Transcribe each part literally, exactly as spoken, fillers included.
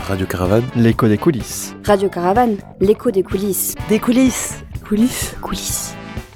Radio Caravane, l'écho des coulisses. Radio Caravane, l'écho des coulisses. Des coulisses. Coulisses. Coulisses.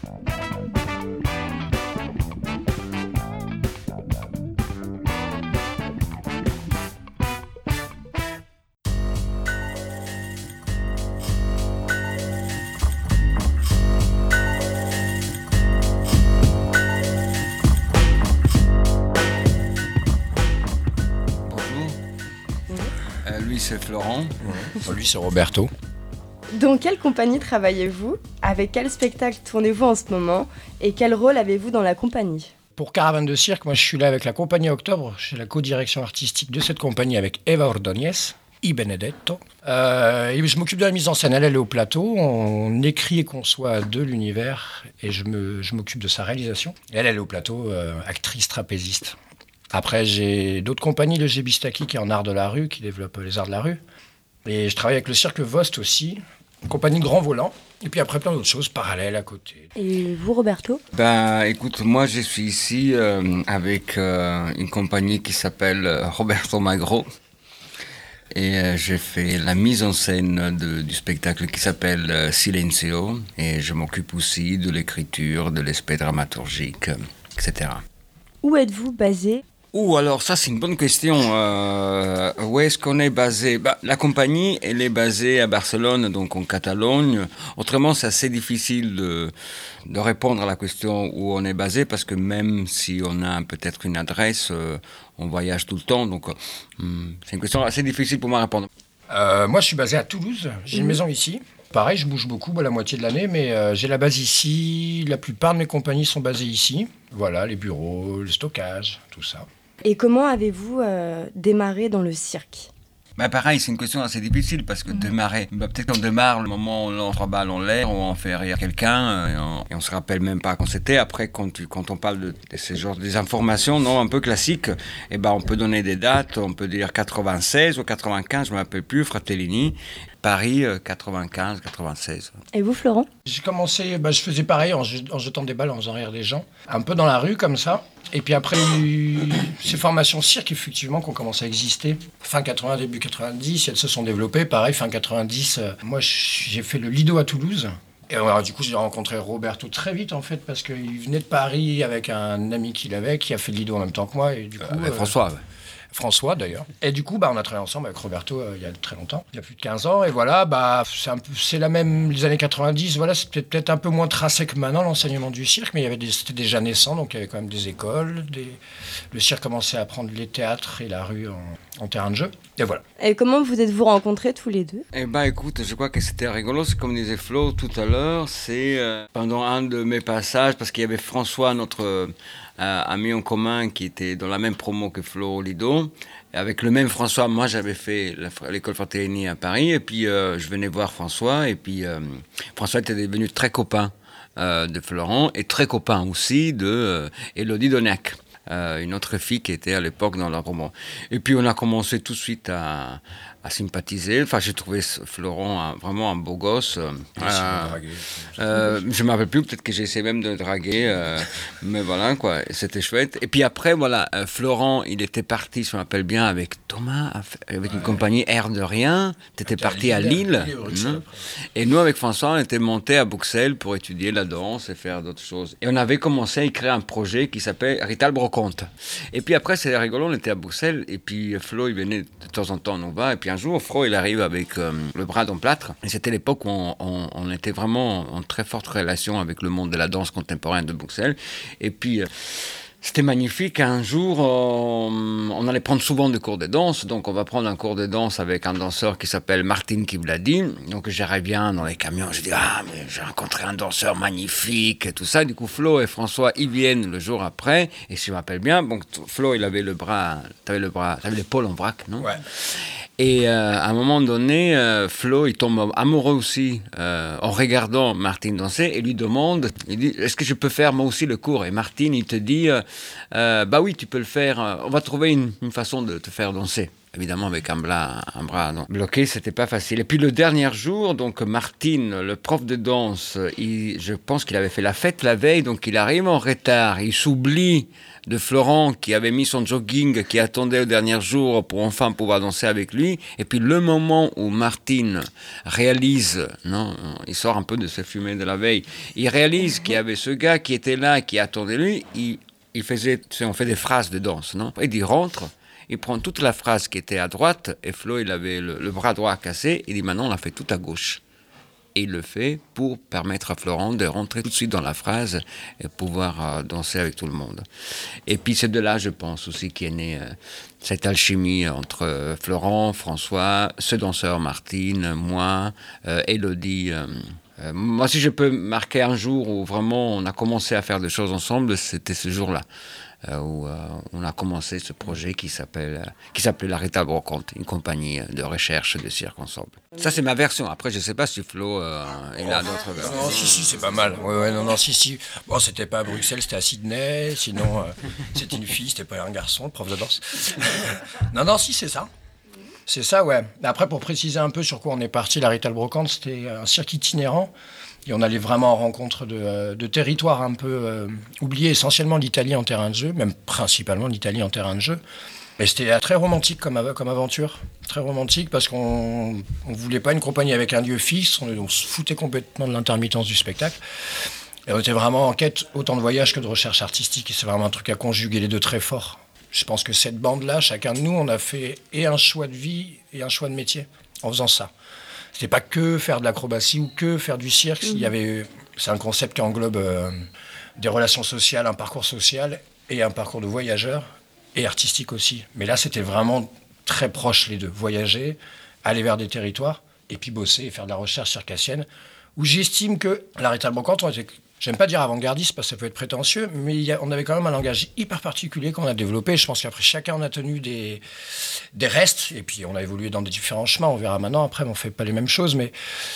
Lui c'est Florent. Ouais. Lui c'est Roberto. Dans quelle compagnie travaillez-vous ? Avec quel spectacle tournez-vous en ce moment ? Et quel rôle avez-vous dans la compagnie ? Pour Caravane de Cirque, moi je suis là avec la compagnie Octobre. Je suis la co-direction artistique de cette compagnie avec Eva Ordóñez, I Benedetto. Euh, et je m'occupe de la mise en scène. Elle, elle est au plateau. On écrit et conçoit de l'univers. Et je, me, je m'occupe de sa réalisation. Et elle, elle est au plateau, euh, actrice trapéziste. Après, j'ai d'autres compagnies, le Gébistaki qui est en art de la rue, qui développe les arts de la rue. Et je travaille avec le Cirque Vost aussi, une compagnie Grand Volant. Et puis après, plein d'autres choses parallèles à côté. Et vous, Roberto ? Ben, écoute, moi, je suis ici euh, avec euh, une compagnie qui s'appelle euh, Roberto Magro. Et euh, j'ai fait la mise en scène de, du spectacle qui s'appelle euh, Silencio. Et je m'occupe aussi de l'écriture, de l'aspect dramaturgique, et cetera. Où êtes-vous basé ? Ouh, alors ça c'est une bonne question. Euh, où est-ce qu'on est basé ? Bah, la compagnie, elle est basée à Barcelone, donc en Catalogne. Autrement, c'est assez difficile de, de répondre à la question où on est basé, parce que même si on a peut-être une adresse, euh, on voyage tout le temps. Donc, euh, c'est une question assez difficile pour moi à répondre. Euh, moi, je suis basé à Toulouse. J'ai mmh. une maison ici. Pareil, je bouge beaucoup, bah, la moitié de l'année, mais euh, j'ai la base ici. La plupart de mes compagnies sont basées ici. Voilà, les bureaux, le stockage, tout ça. Et comment avez-vous euh, démarré dans le cirque ? Bah pareil, c'est une question assez difficile parce que mmh. démarrer, bah peut-être qu'on démarre le moment où on lance trois balles en l'air, ou on fait rire quelqu'un et on, et on se rappelle même pas quand c'était. Après, quand, tu, quand on parle de, de ces genres des informations, non, un peu classiques, eh ben on peut donner des dates, on peut dire quatre-vingt-seize ou quatre-vingt-quinze, je me rappelle plus, Fratellini. Paris, quatre-vingt-quinze, quatre-vingt-seize. Et vous, Florent ? J'ai commencé, bah, je faisais pareil en, en jetant des balles, en faisant rire les gens, un peu dans la rue comme ça. Et puis après, il y a eu ces formations cirque, effectivement, qui ont commencé à exister. Fin quatre-vingts, début quatre-vingt-dix, elles se sont développées. Pareil, fin quatre-vingt-dix, euh, moi j'ai fait le Lido à Toulouse. Et alors, du coup, j'ai rencontré Roberto très vite, en fait, parce qu'il venait de Paris avec un ami qu'il avait, qui a fait le Lido en même temps que moi. Et du coup, euh, François, ouais. François d'ailleurs. Et du coup, bah, on a travaillé ensemble avec Roberto euh, il y a très longtemps, il y a plus de quinze ans. Et voilà, bah, c'est, un peu, c'est la même, les années quatre-vingt-dix, voilà, c'était peut-être un peu moins tracé que maintenant, l'enseignement du cirque, mais il y avait des, c'était déjà naissant, donc il y avait quand même des écoles. Des... Le cirque commençait à prendre les théâtres et la rue en, en terrain de jeu. Et voilà. Et comment vous êtes-vous rencontrés tous les deux ? Eh ben, écoute, je crois que c'était rigolo, c'est comme disait Flo tout à l'heure, c'est euh, pendant un de mes passages, parce qu'il y avait François, notre euh, ami en commun, qui était dans la même promo que Flo au Lido. Et avec le même François, moi j'avais fait la, l'école Fratellini à Paris, et puis euh, je venais voir François, et puis euh, François était devenu très copain euh, de Florent, et très copain aussi de euh, Élodie Donac. Euh, une autre fille qui était à l'époque dans la promo. Et puis on a commencé tout de suite à, à sympathiser. Enfin, j'ai trouvé Florent un, vraiment un beau gosse. Euh, euh, je ne me rappelle plus, peut-être que j'ai essayé même de le draguer. Euh, mais voilà, quoi, c'était chouette. Et puis après, voilà, euh, Florent, il était parti, je me rappelle bien, avec Thomas, avec ouais. une compagnie Air de Rien. Tu étais parti à Lille. À Lille. Mmh. Et nous, avec François, on était montés à Bruxelles pour étudier la danse et faire d'autres choses. Et on avait commencé à écrire un projet qui s'appelait Rital Brocante. Et puis après, c'est rigolo, on était à Bruxelles, et puis Flo, il venait de temps en temps, on va, et puis un jour, Flo, il arrive avec euh, le bras dans plâtre, et c'était l'époque où on, on, on était vraiment en très forte relation avec le monde de la danse contemporaine de Bruxelles, et puis... Euh, C'était magnifique. Un jour, on, on allait prendre souvent des cours de danse. Donc, on va prendre un cours de danse avec un danseur qui s'appelle Martin Kibladi. Donc, j'irais bien dans les camions. Je dis, ah, mais j'ai rencontré un danseur magnifique et tout ça. Du coup, Flo et François, ils viennent le jour après. Et si je m'appelle bien, donc, Flo, il avait le bras, t'avais le bras, t'avais l'épaule en vrac, non ? Ouais. Et euh, à un moment donné, euh, Flo, il tombe amoureux aussi euh, en regardant Martine danser et lui demande, il dit, est-ce que je peux faire moi aussi le cours ? Et Martine, il te dit, euh, euh, bah oui, tu peux le faire, on va trouver une, une façon de te faire danser. évidemment avec un bras, un bras non, bloqué, c'était pas facile. Et puis le dernier jour, donc Martine, le prof de danse, il, je pense qu'il avait fait la fête la veille, donc il arrive en retard, il s'oublie de Florent qui avait mis son jogging, qui attendait le dernier jour pour enfin pouvoir danser avec lui. Et puis le moment où Martine réalise, non, il sort un peu de ses fumées de la veille, il réalise qu'il y avait ce gars qui était là, qui attendait lui, il, il faisait, tu sais, on fait des phrases de danse, non? Et il rentre, il prend toute la phrase qui était à droite, et Flo, il avait le, le bras droit cassé, il dit maintenant on la fait tout à gauche. Et il le fait pour permettre à Florent de rentrer tout de suite dans la phrase et pouvoir euh, danser avec tout le monde. Et puis c'est de là, je pense aussi, qu'est née euh, cette alchimie entre euh, Florent, François, ce danseur Martine, moi, euh, Élodie. Euh, euh, moi, si je peux marquer un jour où vraiment on a commencé à faire des choses ensemble, c'était ce jour-là. Euh, où euh, on a commencé ce projet qui s'appelle euh, qui s'appelait La Rita Brocante, une compagnie de recherche de cirque ensemble. Ça c'est ma version. Après je sais pas si Flo euh, il a d'autres versions. Non, si si c'est pas mal. Ouais ouais non non si si. Bon c'était pas à Bruxelles, c'était à Sydney. Sinon euh, c'était une fille, c'était pas un garçon, le prof de danse. non non si c'est ça. C'est ça ouais. Après pour préciser un peu sur quoi on est parti, La Rita Brocante c'était un cirque itinérant. Et on allait vraiment en rencontre de, de territoires un peu euh, oubliés, essentiellement l'Italie en terrain de jeu, même principalement l'Italie en terrain de jeu. Et c'était très romantique comme, comme aventure, très romantique parce qu'on ne voulait pas une compagnie avec un lieu fixe, on, on se foutait complètement de l'intermittence du spectacle. Et on était vraiment en quête autant de voyage que de recherche artistique, et c'est vraiment un truc à conjuguer les deux très fort. Je pense que cette bande-là, chacun de nous, on a fait et un choix de vie et un choix de métier en faisant ça. C'était pas que faire de l'acrobatie ou que faire du cirque. Mmh. Il y avait, c'est un concept qui englobe euh, des relations sociales, un parcours social et un parcours de voyageur et artistique aussi. Mais là, c'était vraiment très proche les deux. Voyager, aller vers des territoires et puis bosser et faire de la recherche circassienne où j'estime que La Rita Brocante, on était, j'aime pas dire avant-gardiste parce que ça peut être prétentieux, mais il y a, on avait quand même un langage hyper particulier qu'on a développé. Je pense qu'après, chacun on a tenu des, des restes, et puis on a évolué dans des différents chemins. On verra maintenant, après, on fait pas les mêmes choses, mais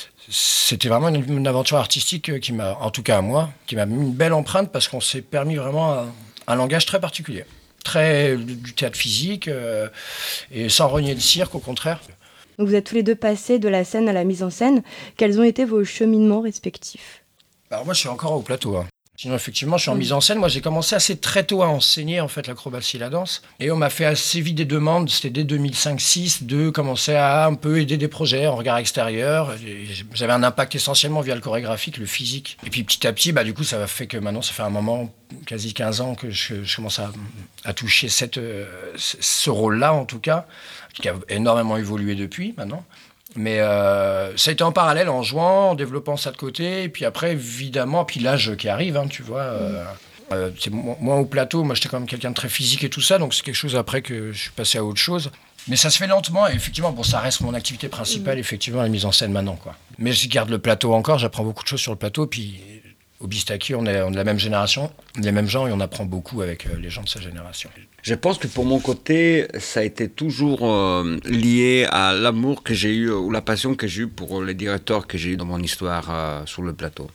c'était vraiment une, une aventure artistique qui m'a, en tout cas à moi, qui m'a mis une belle empreinte parce qu'on s'est permis vraiment un, un langage très particulier. Très du théâtre physique, euh, et sans renier le cirque, au contraire. Donc vous êtes tous les deux passés de la scène à la mise en scène. Quels ont été vos cheminements respectifs ? Alors moi, je suis encore au plateau. Hein. Sinon, effectivement, je suis en mise en scène. Moi, j'ai commencé assez très tôt à enseigner en fait l'acrobatie et la danse. Et on m'a fait assez vite des demandes, c'était dès deux mille cinq deux mille six, de commencer à un peu aider des projets en regard extérieur. Et j'avais un impact essentiellement via le chorégraphique, le physique. Et puis petit à petit, bah, du coup, ça fait que maintenant, ça fait un moment, quasi quinze ans, que je, je commence à, à toucher cette, euh, ce rôle-là, en tout cas, qui a énormément évolué depuis maintenant. Mais euh, ça a été en parallèle, en jouant, en développant ça de côté. Et puis après, évidemment, puis l'âge qui arrive, hein, tu vois. Euh, euh, c'est, moi, au plateau, moi, j'étais quand même quelqu'un de très physique et tout ça. Donc c'est quelque chose après que je suis passé à autre chose. Mais ça se fait lentement. Et effectivement, bon, ça reste mon activité principale, effectivement, la mise en scène maintenant, quoi. Mais je garde le plateau encore. J'apprends beaucoup de choses sur le plateau. Puis au Bistaki, on est, on est de la même génération, les mêmes gens, et on apprend beaucoup avec euh, les gens de sa génération. Je pense que pour mon côté, ça a été toujours euh, lié à l'amour que j'ai eu, ou la passion que j'ai eue pour les directeurs que j'ai eu dans mon histoire euh, sur le plateau.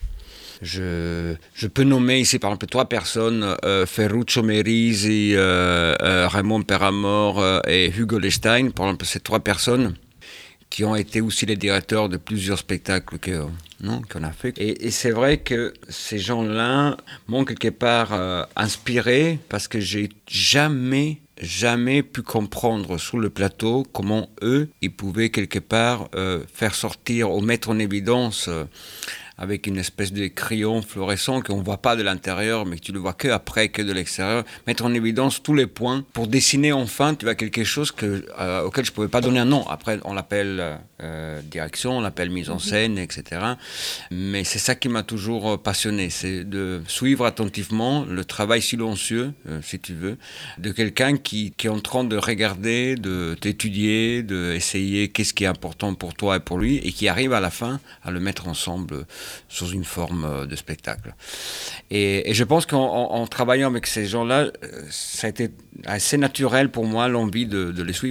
Je, je peux nommer ici par exemple trois personnes, euh, Ferruccio Merisi, euh, euh, Raymond Peramore euh, et Hugo Lestein, par exemple ces trois personnes qui ont été aussi les directeurs de plusieurs spectacles que, non, qu'on a fait. Et, et c'est vrai que ces gens-là m'ont quelque part euh, inspiré parce que j'ai jamais, jamais pu comprendre sur le plateau comment eux, ils pouvaient quelque part euh, faire sortir ou mettre en évidence euh, avec une espèce de crayon fluorescent qu'on ne voit pas de l'intérieur, mais que tu le vois que après, que de l'extérieur, mettre en évidence tous les points pour dessiner enfin, tu vois, quelque chose que, euh, auquel je ne pouvais pas donner un nom. Après, on l'appelle euh, direction, on l'appelle mise en scène, et cetera. Mais c'est ça qui m'a toujours passionné, c'est de suivre attentivement le travail silencieux, euh, si tu veux, de quelqu'un qui, qui est en train de regarder, de d'étudier, d'essayer qu'est-ce qui est important pour toi et pour lui, et qui arrive à la fin à le mettre ensemble sous une forme de spectacle. Et, et je pense qu'en en, en travaillant avec ces gens-là, ça a été assez naturel pour moi l'envie de, de les suivre.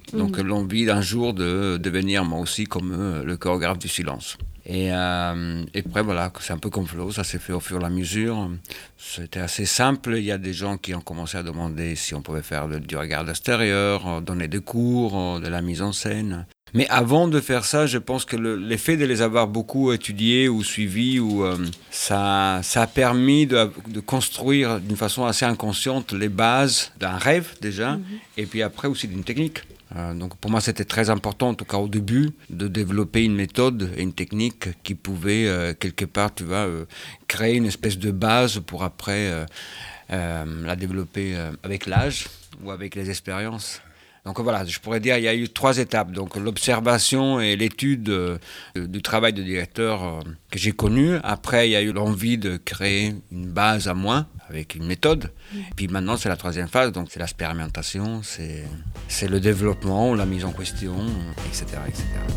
Donc Mhm. l'envie d'un jour de devenir moi aussi comme eux, le chorégraphe du silence. Et, euh, et après, voilà, c'est un peu comme Flo, ça s'est fait au fur et à mesure. C'était assez simple. Il y a des gens qui ont commencé à demander si on pouvait faire de- du regard extérieur, donner des cours, de la mise en scène. Mais avant de faire ça, je pense que le, l'effet de les avoir beaucoup étudiés ou suivis, ou, euh, ça, ça a permis de, de construire d'une façon assez inconsciente les bases d'un rêve déjà, Mhm. et puis après aussi d'une technique. Euh, donc pour moi, c'était très important, en tout cas au début, de développer une méthode et une technique qui pouvait, euh, quelque part, tu vois, euh, créer une espèce de base pour après euh, euh, la développer euh, avec l'âge ou avec les expériences. Donc voilà, je pourrais dire qu'il y a eu trois étapes. Donc l'observation et l'étude euh, du travail de directeur euh, que j'ai connu. Après, il y a eu l'envie de créer une base à moi avec une méthode. Mmh. Puis maintenant, c'est la troisième phase. Donc c'est l'expérimentation, c'est, c'est le développement, la mise en question, et cetera, et cetera.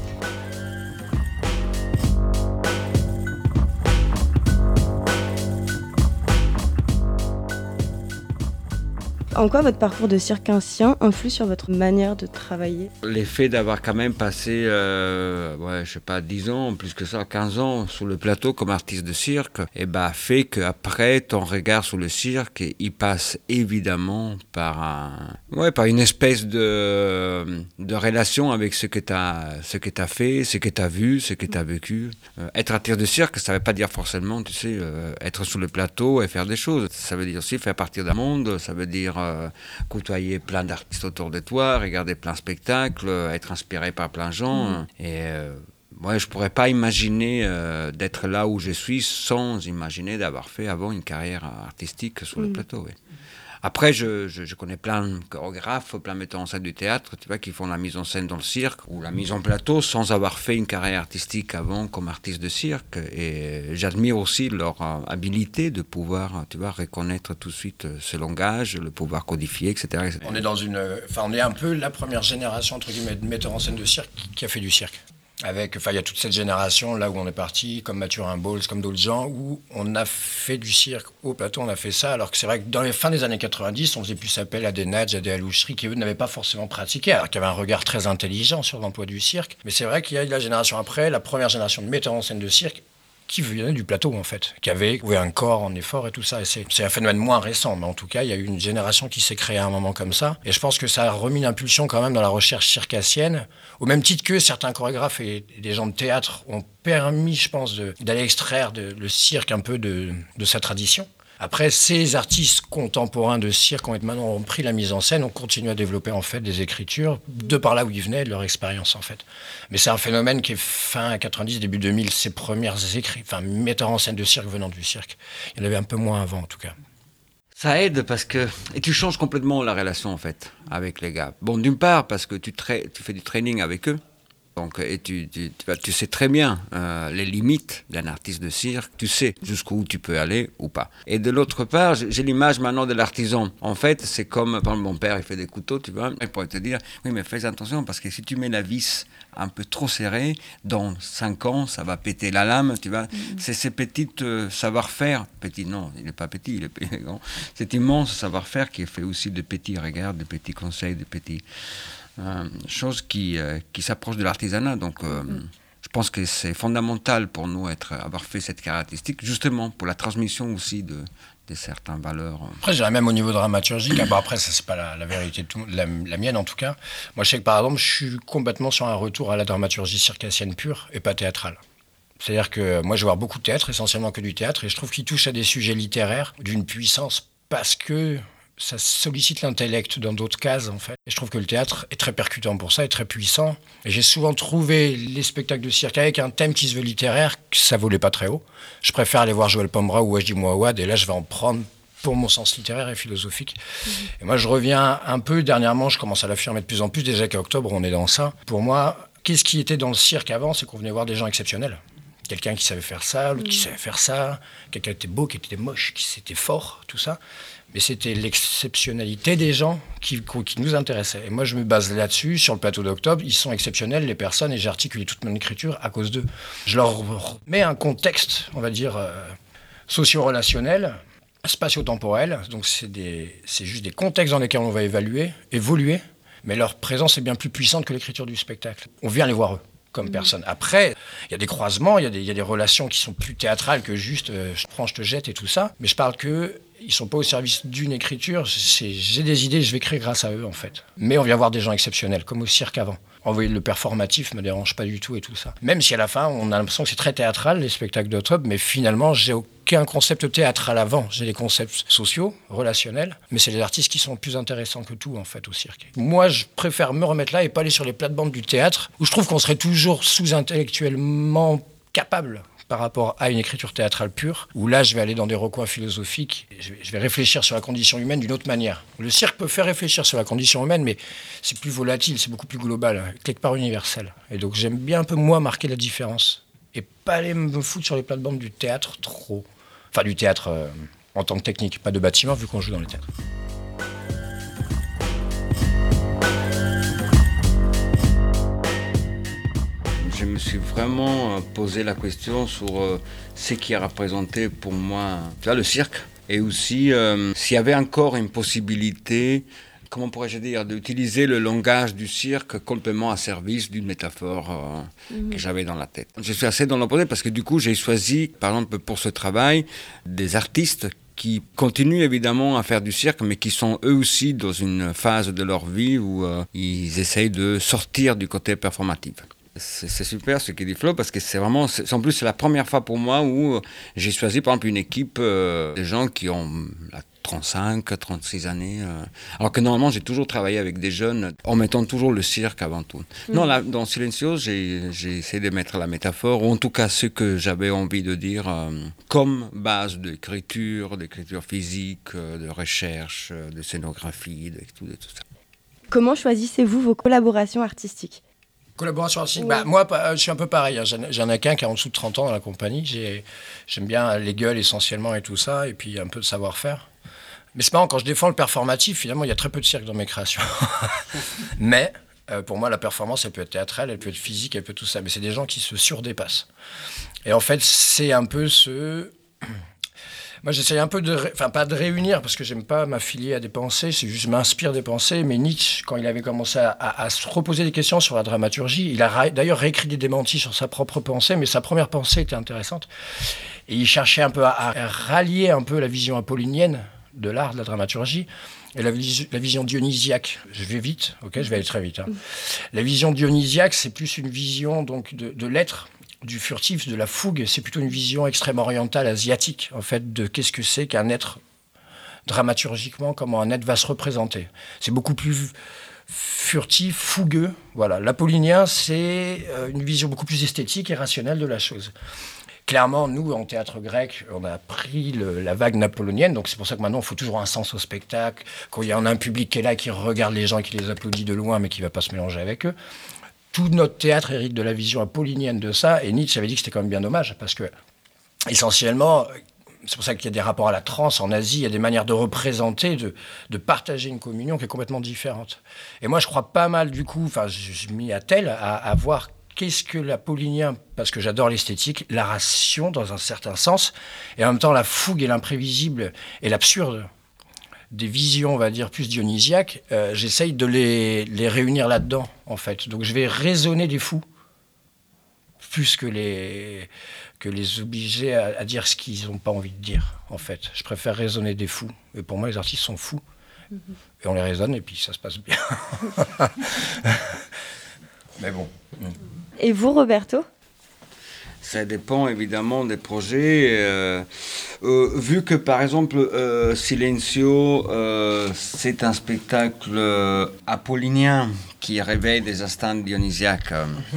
En quoi votre parcours de circassien influe sur votre manière de travailler ? L'effet d'avoir quand même passé, euh, ouais, je sais pas, dix ans, plus que ça, quinze ans sur le plateau comme artiste de cirque, eh ben, fait qu'après, ton regard sur le cirque, il passe évidemment par, un, ouais, par une espèce de, de relation avec ce que tu as ce que t'as fait, ce que tu as vu, ce que tu as vécu. Euh, être artiste de cirque, ça ne veut pas dire forcément, tu sais, euh, être sur le plateau et faire des choses. Ça veut dire aussi faire partie d'un monde, ça veut dire Euh, côtoyer plein d'artistes autour de toi, regarder plein de spectacles, être inspiré par plein de gens. Mmh. Et euh, moi, je ne pourrais pas imaginer euh, d'être là où je suis sans imaginer d'avoir fait avant une carrière artistique sur mmh. le plateau. Oui. Après, je, je, je connais plein de chorégraphes, plein de metteurs en scène du théâtre, tu vois, qui font la mise en scène dans le cirque ou la mise en plateau sans avoir fait une carrière artistique avant comme artiste de cirque. Et j'admire aussi leur euh, habilité de pouvoir, tu vois, reconnaître tout de suite ce langage, le pouvoir codifier, et cetera, et cetera. On est dans une, enfin, on est un peu la première génération entre guillemets de metteurs en scène de cirque qui a fait du cirque. Avec, enfin, il y a toute cette génération là où on est parti, comme Mathurin Bowles, comme d'autres gens, où on a fait du cirque au plateau, on a fait ça, alors que c'est vrai que dans les fins des années quatre-vingt-dix, on faisait plus appel à des Nadj, à des Aloucheries qui eux n'avaient pas forcément pratiqué, alors qu'il y avait un regard très intelligent sur l'emploi du cirque. Mais c'est vrai qu'il y a la génération après, la première génération de metteurs en scène de cirque, qui venait du plateau en fait, qui avait un corps en effort et tout ça. Et c'est, c'est un phénomène moins récent, mais en tout cas, il y a eu une génération qui s'est créée à un moment comme ça. Et je pense que ça a remis une impulsion quand même dans la recherche circassienne, au même titre que certains chorégraphes et des gens de théâtre ont permis, je pense, de, d'aller extraire de, le cirque un peu de, de sa tradition. Après, ces artistes contemporains de cirque ont maintenant ont pris la mise en scène, ont continué à développer en fait des écritures de par là où ils venaient, de leur expérience en fait. Mais c'est un phénomène qui est fin quatre-vingt-dix, début deux mille, ces premières écrits, enfin metteurs en scène de cirque venant du cirque. Il y en avait un peu moins avant en tout cas. Ça aide parce que et tu changes complètement la relation en fait avec les gars. Bon, d'une part parce que tu, tra- tu fais du training avec eux. Donc, et tu, tu, tu, tu sais très bien euh, les limites d'un artiste de cirque, tu sais jusqu'où tu peux aller ou pas. Et de l'autre part, j'ai l'image maintenant de l'artisan. En fait, c'est comme, par exemple, mon père, il fait des couteaux, tu vois, il pourrait te dire, oui, mais fais attention, parce que si tu mets la vis un peu trop serrée, dans cinq ans, ça va péter la lame, tu vois. Mm-hmm. C'est ces petites euh, savoir-faire, petit, non, il n'est pas petit, il est grand, cet immense savoir-faire qui est fait aussi de petits regards, de petits conseils, de petits... Euh, chose qui, euh, qui s'approche de l'artisanat. Donc, euh, mm. je pense que c'est fondamental pour nous être, avoir fait cette caractéristique, justement pour la transmission aussi de, de certaines valeurs. Après, je dirais même au niveau dramaturgique, bon, après, ça, c'est pas la, la vérité, de tout, la, la mienne en tout cas. Moi, je sais que par exemple, je suis complètement sur un retour à la dramaturgie circassienne pure et pas théâtrale. C'est-à-dire que moi, je vais voir beaucoup de théâtre, essentiellement que du théâtre, et je trouve qu'il touche à des sujets littéraires d'une puissance parce que ça sollicite l'intellect dans d'autres cases, en fait. Et je trouve que le théâtre est très percutant pour ça, est très puissant. Et j'ai souvent trouvé les spectacles de cirque avec un thème qui se veut littéraire, que ça volait pas très haut. Je préfère aller voir Joël Pombra ou Wajdi Mouawad, et là, je vais en prendre pour mon sens littéraire et philosophique. Mmh. Et moi, je reviens un peu, dernièrement, je commence à l'affirmer de plus en plus, déjà qu'à octobre, on est dans ça. Pour moi, qu'est-ce qui était dans le cirque avant, c'est qu'on venait voir des gens exceptionnels. Quelqu'un qui savait faire ça, l'autre mmh. qui savait faire ça, quelqu'un qui était beau, qui était moche, qui était fort, tout ça. Mais c'était l'exceptionnalité des gens qui, qui nous intéressait. Et moi, je me base là-dessus, sur le plateau d'octobre. Ils sont exceptionnels, les personnes, et j'ai articulé toute mon écriture à cause d'eux. Je leur mets un contexte, on va dire, euh, socio-relationnel, spatio-temporel. Donc, c'est, des, c'est juste des contextes dans lesquels on va évaluer, évoluer. Mais leur présence est bien plus puissante que l'écriture du spectacle. On vient les voir eux, comme mmh. personne. Après, il y a des croisements, il y, y a des relations qui sont plus théâtrales que juste euh, je te prends, je te jette et tout ça. Mais je parle qu'eux, ils ne sont pas au service d'une écriture. C'est, j'ai des idées, je vais créer grâce à eux, en fait. Mais on vient voir des gens exceptionnels, comme au cirque avant. Envoyer le performatif me dérange pas du tout et tout ça. Même si à la fin, on a l'impression que c'est très théâtral, les spectacles d'octobre, mais finalement, j'ai aucun concept théâtral avant. J'ai des concepts sociaux, relationnels, mais c'est les artistes qui sont plus intéressants que tout, en fait, au cirque. Moi, je préfère me remettre là et pas aller sur les plates-bandes du théâtre, où je trouve qu'on serait toujours sous-intellectuellement capable par rapport à une écriture théâtrale pure, où là, je vais aller dans des recoins philosophiques, je vais réfléchir sur la condition humaine d'une autre manière. Le cirque peut faire réfléchir sur la condition humaine, mais c'est plus volatile, c'est beaucoup plus global, quelque part universel. Et donc, j'aime bien un peu, moi, marquer la différence, et pas aller me foutre sur les plates-bandes du théâtre trop. Enfin, du théâtre euh, en tant que technique, pas de bâtiment, vu qu'on joue dans le théâtre. Je me suis vraiment posé la question sur euh, ce qui a représenté pour moi là, le cirque. Et aussi, euh, s'il y avait encore une possibilité, comment pourrais-je dire, d'utiliser le langage du cirque complètement à service d'une métaphore euh, mmh. que j'avais dans la tête. Je suis assez dans l'opposé parce que du coup, j'ai choisi, par exemple, pour ce travail, des artistes qui continuent évidemment à faire du cirque, mais qui sont eux aussi dans une phase de leur vie où euh, ils essayent de sortir du côté performatif. C'est, c'est super ce qu'il dit Flo, parce que c'est vraiment, c'est, en plus c'est la première fois pour moi où j'ai choisi par exemple une équipe euh, de gens qui ont là, trente-cinq, trente-six années, euh, alors que normalement j'ai toujours travaillé avec des jeunes en mettant toujours le cirque avant tout. Mmh. Non, là, dans Silencio, j'ai, j'ai essayé de mettre la métaphore, ou en tout cas ce que j'avais envie de dire, euh, comme base d'écriture, d'écriture physique, euh, de recherche, euh, de scénographie, de tout, de tout ça. Comment choisissez-vous vos collaborations artistiques ? Collaboration artistique, oui. bah, moi je suis un peu pareil, hein. j'en, j'en ai qu'un qui a en dessous de trente ans dans la compagnie, J'ai, j'aime bien les gueules essentiellement et tout ça, et puis un peu de savoir-faire. Mais c'est marrant, quand je défends le performatif, finalement il y a très peu de cirque dans mes créations. Mais euh, pour moi la performance elle peut être théâtrale, elle peut être physique, elle peut être tout ça, mais c'est des gens qui se surdépassent. Et en fait c'est un peu ce... Moi, j'essaye un peu de, ré... enfin pas de réunir parce que j'aime pas m'affilier à des pensées, c'est juste je m'inspire des pensées. Mais Nietzsche, quand il avait commencé à, à, à se reposer des questions sur la dramaturgie, il a ra... d'ailleurs réécrit des démentis sur sa propre pensée, mais sa première pensée était intéressante. Et il cherchait un peu à, à rallier un peu la vision apollinienne de l'art, de la dramaturgie, et la, vis... la vision dionysiaque. Je vais vite, ok, je vais aller très vite. Hein. La vision dionysiaque, c'est plus une vision donc de, de l'être. Du furtif, de la fougue, c'est plutôt une vision extrême orientale, asiatique, en fait, de qu'est-ce que c'est qu'un être dramaturgiquement, comment un être va se représenter. C'est beaucoup plus furtif, fougueux. Voilà. L'apollinien, c'est une vision beaucoup plus esthétique et rationnelle de la chose. Clairement, nous, en théâtre grec, on a pris le, la vague napoléonienne, donc c'est pour ça que maintenant, il faut toujours un sens au spectacle, quand il y a un public qui est là, qui regarde les gens et qui les applaudit de loin, mais qui ne va pas se mélanger avec eux. Tout notre théâtre hérite de la vision apollinienne de ça, et Nietzsche avait dit que c'était quand même bien dommage, parce que, essentiellement, c'est pour ça qu'il y a des rapports à la transe en Asie, il y a des manières de représenter, de, de partager une communion qui est complètement différente. Et moi, je crois pas mal, du coup, enfin, je m'y attelle à, à voir qu'est-ce que l'apollinien, parce que j'adore l'esthétique, la ration, dans un certain sens, et en même temps, la fougue et l'imprévisible et l'absurde. Des visions, on va dire, plus dionysiaques, euh, j'essaye de les, les réunir là-dedans, en fait. Donc je vais raisonner des fous, plus que les, que les obliger à, à dire ce qu'ils n'ont pas envie de dire, en fait. Je préfère raisonner des fous. Et pour moi, les artistes sont fous. Mm-hmm. Et on les raisonne, et puis ça se passe bien. Mais bon. Et vous, Roberto ? Ça dépend évidemment des projets. Euh, euh, vu que par exemple euh, Silencio, euh, c'est un spectacle euh, apollinien qui réveille des instants dionysiaques.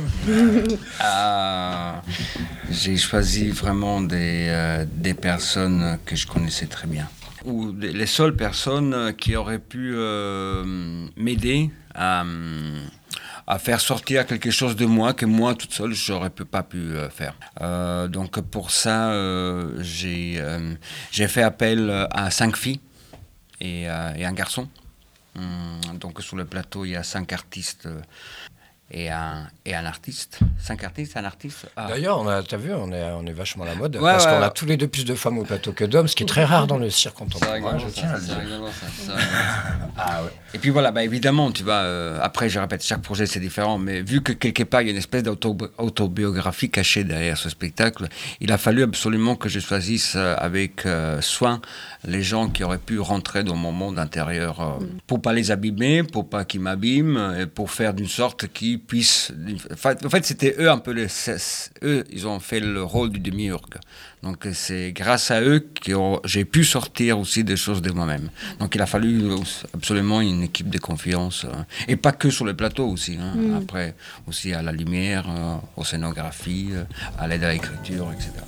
euh, j'ai choisi vraiment des, euh, des personnes que je connaissais très bien. Ou des, les seules personnes qui auraient pu euh, m'aider à... à faire sortir quelque chose de moi que moi, toute seule, je n'aurais pas pu euh, faire. Euh, donc pour ça, euh, j'ai, euh, j'ai fait appel à cinq filles et, euh, et un garçon. Hum, donc sur le plateau, il y a cinq artistes et un, et un artiste. Cinq artistes, un artiste. Ah. D'ailleurs, on a, t'as vu, on est, on est vachement à la mode. Ouais, parce ouais, qu'on ouais. a tous les deux plus de femmes au plateau que d'hommes, ce qui est très rare dans le cirque contemporain. Je tiens à le c'est dire. rigolo, ça, c'est rigolo, ça. Ah ouais. Et puis voilà, bah évidemment, tu vois, euh, après, je répète, chaque projet c'est différent, mais vu que quelque part il y a une espèce d'autobiographie cachée derrière ce spectacle, il a fallu absolument que je choisisse euh, avec euh, soin les gens qui auraient pu rentrer dans mon monde intérieur euh, mm. pour pas les abîmer, pour pas qu'ils m'abîment, et pour faire d'une sorte qu'ils puissent. Enfin, en fait, c'était eux un peu les. Eux, ils ont fait le rôle du démiurge. Donc c'est grâce à eux que j'ai pu sortir aussi des choses de moi-même. Donc il a fallu absolument une équipe de confiance, hein. Et pas que sur le plateau aussi, hein. Mm. Après aussi à la lumière, euh, aux scénographies, euh, à l'aide à l'écriture, et cetera.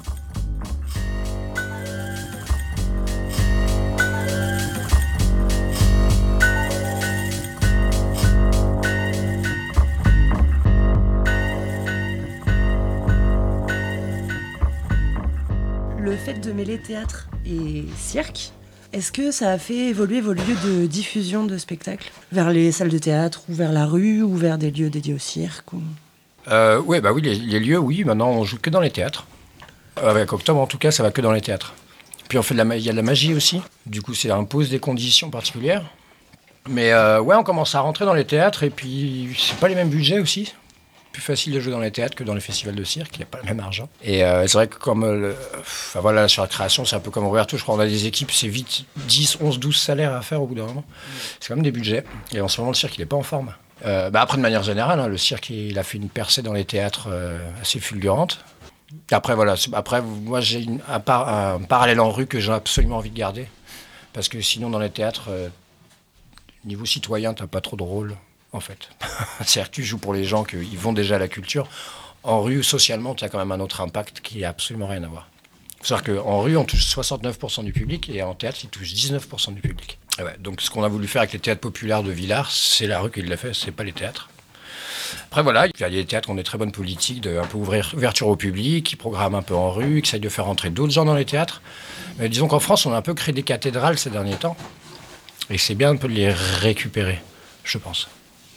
Le fait de mêler théâtre et cirque, est-ce que ça a fait évoluer vos lieux de diffusion de spectacles vers les salles de théâtre ou vers la rue ou vers des lieux dédiés au cirque ou... euh, ouais, bah oui, les, les lieux, oui. Maintenant, on joue que dans les théâtres. Avec Octobre, en tout cas, ça va que dans les théâtres. Puis on fait de la, il y a de la magie aussi. Du coup, ça impose des conditions particulières. Mais euh, ouais, on commence à rentrer dans les théâtres et puis c'est pas les mêmes budgets aussi. Plus facile de jouer dans les théâtres que dans les festivals de cirque, il n'y a pas le même argent. Et euh, c'est vrai que comme, le, enfin voilà, sur la création, c'est un peu comme Roberto, je crois qu'on a des équipes, c'est vite dix, onze, douze salaires à faire au bout d'un moment. C'est quand même des budgets. Et en ce moment, le cirque, il n'est pas en forme. Euh, bah après, de manière générale, hein, le cirque, il a fait une percée dans les théâtres euh, assez fulgurante. Après, voilà, après, moi, j'ai une, un, par, un parallèle en rue que j'ai absolument envie de garder. Parce que sinon, dans les théâtres, euh, niveau citoyen, tu n'as pas trop de rôle. En fait. C'est-à-dire que tu joues pour les gens qui vont déjà à la culture. En rue, socialement, tu as quand même un autre impact qui n'a absolument rien à voir. Il faut savoir qu'en rue, on touche soixante-neuf pour cent du public et en théâtre, ils touchent dix-neuf pour cent du public. Ouais, donc ce qu'on a voulu faire avec les théâtres populaires de Villars, c'est la rue qui l'a fait, c'est pas les théâtres. Après voilà, il y a des théâtres qui ont des très bonnes politiques de un peu ouvrir, ouverture au public, qui programment un peu en rue, qui essayent de faire entrer d'autres gens dans les théâtres. Mais disons qu'en France, on a un peu créé des cathédrales ces derniers temps. Et c'est bien un peu de les récupérer, je pense.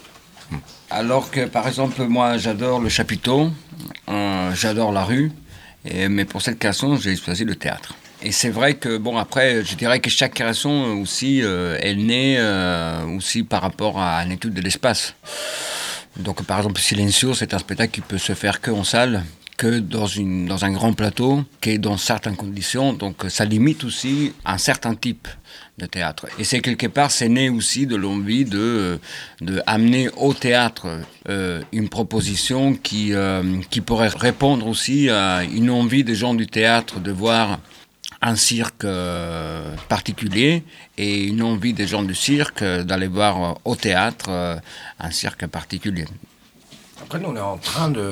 Alors que, par exemple, moi, j'adore le chapiteau, euh, j'adore la rue, et, mais pour cette création, j'ai choisi le théâtre. Et c'est vrai que, bon, après, je dirais que chaque création aussi, euh, elle naît euh, aussi par rapport à une étude de l'espace. Donc, par exemple, Silencio, c'est un spectacle qui peut se faire que en salle, que dans, une, dans un grand plateau, qui est dans certaines conditions. Donc, ça limite aussi un certain type de théâtre. Et c'est quelque part, c'est né aussi de l'envie de, de amener au théâtre euh, une proposition qui, euh, qui pourrait répondre aussi à une envie des gens du théâtre de voir un cirque euh, particulier et une envie des gens du cirque d'aller voir euh, au théâtre euh, un cirque particulier. Après, nous, on est en train de...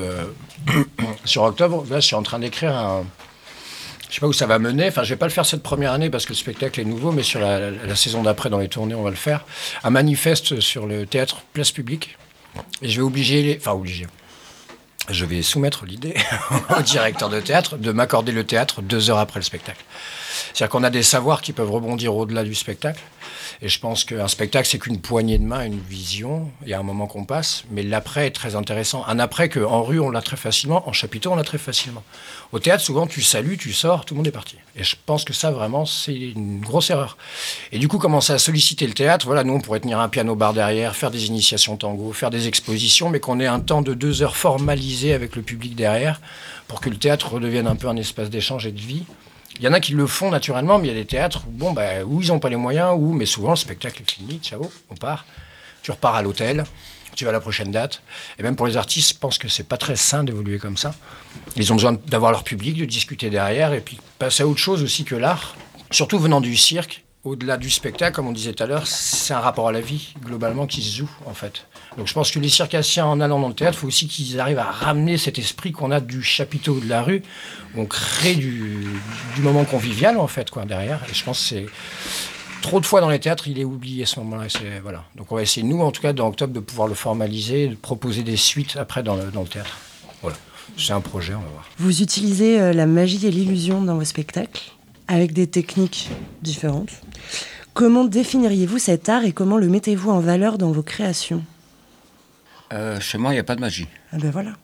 Sur Octobre, là, je suis en train d'écrire un... Je ne sais pas où ça va mener. Enfin, je ne vais pas le faire cette première année parce que le spectacle est nouveau, mais sur la, la, la saison d'après, dans les tournées, on va le faire. Un manifeste sur le théâtre place publique. Et je vais obliger... Les... Enfin, obliger... Je vais soumettre l'idée au directeur de théâtre de m'accorder le théâtre deux heures après le spectacle. C'est-à-dire qu'on a des savoirs qui peuvent rebondir au-delà du spectacle. Et je pense qu'un spectacle, c'est qu'une poignée de main, une vision. Il y a un moment qu'on passe, mais l'après est très intéressant. Un après qu'en rue, on l'a très facilement, en chapiteau, on l'a très facilement. Au théâtre, souvent, tu salues, tu sors, tout le monde est parti. Et je pense que ça, vraiment, c'est une grosse erreur. Et du coup, commencer à solliciter le théâtre, voilà, nous, on pourrait tenir un piano-bar derrière, faire des initiations tango, faire des expositions, mais qu'on ait un temps de deux heures formalisé avec le public derrière, pour que le théâtre redevienne un peu un espace d'échange et de vie. Il y en a qui le font naturellement, mais il y a des théâtres où, bon, bah, où ils n'ont pas les moyens, où, mais souvent le spectacle est fini, ciao, on part. Tu repars à l'hôtel, tu vas à la prochaine date. Et même pour les artistes, je pense que c'est pas très sain d'évoluer comme ça. Ils ont besoin d'avoir leur public, de discuter derrière, et puis passer à autre chose aussi que l'art. Surtout venant du cirque, au-delà du spectacle, comme on disait tout à l'heure, c'est un rapport à la vie, globalement, qui se joue, en fait. Donc je pense que les circassiens, en allant dans le théâtre, il faut aussi qu'ils arrivent à ramener cet esprit qu'on a du chapiteau de la rue. On crée du, du moment convivial, en fait, quoi, derrière. Et je pense que c'est... Trop de fois dans les théâtres, il est oublié ce moment-là. Et c'est, voilà. Donc on va essayer, nous, en tout cas, dans Octobre, de pouvoir le formaliser, de proposer des suites après dans le, dans le théâtre. Voilà. C'est un projet, on va voir. Vous utilisez euh, la magie et l'illusion dans vos spectacles, avec des techniques différentes. Comment définiriez-vous cet art et comment le mettez-vous en valeur dans vos créations ? Euh, chez moi, il n'y a pas de magie. Ah ben voilà.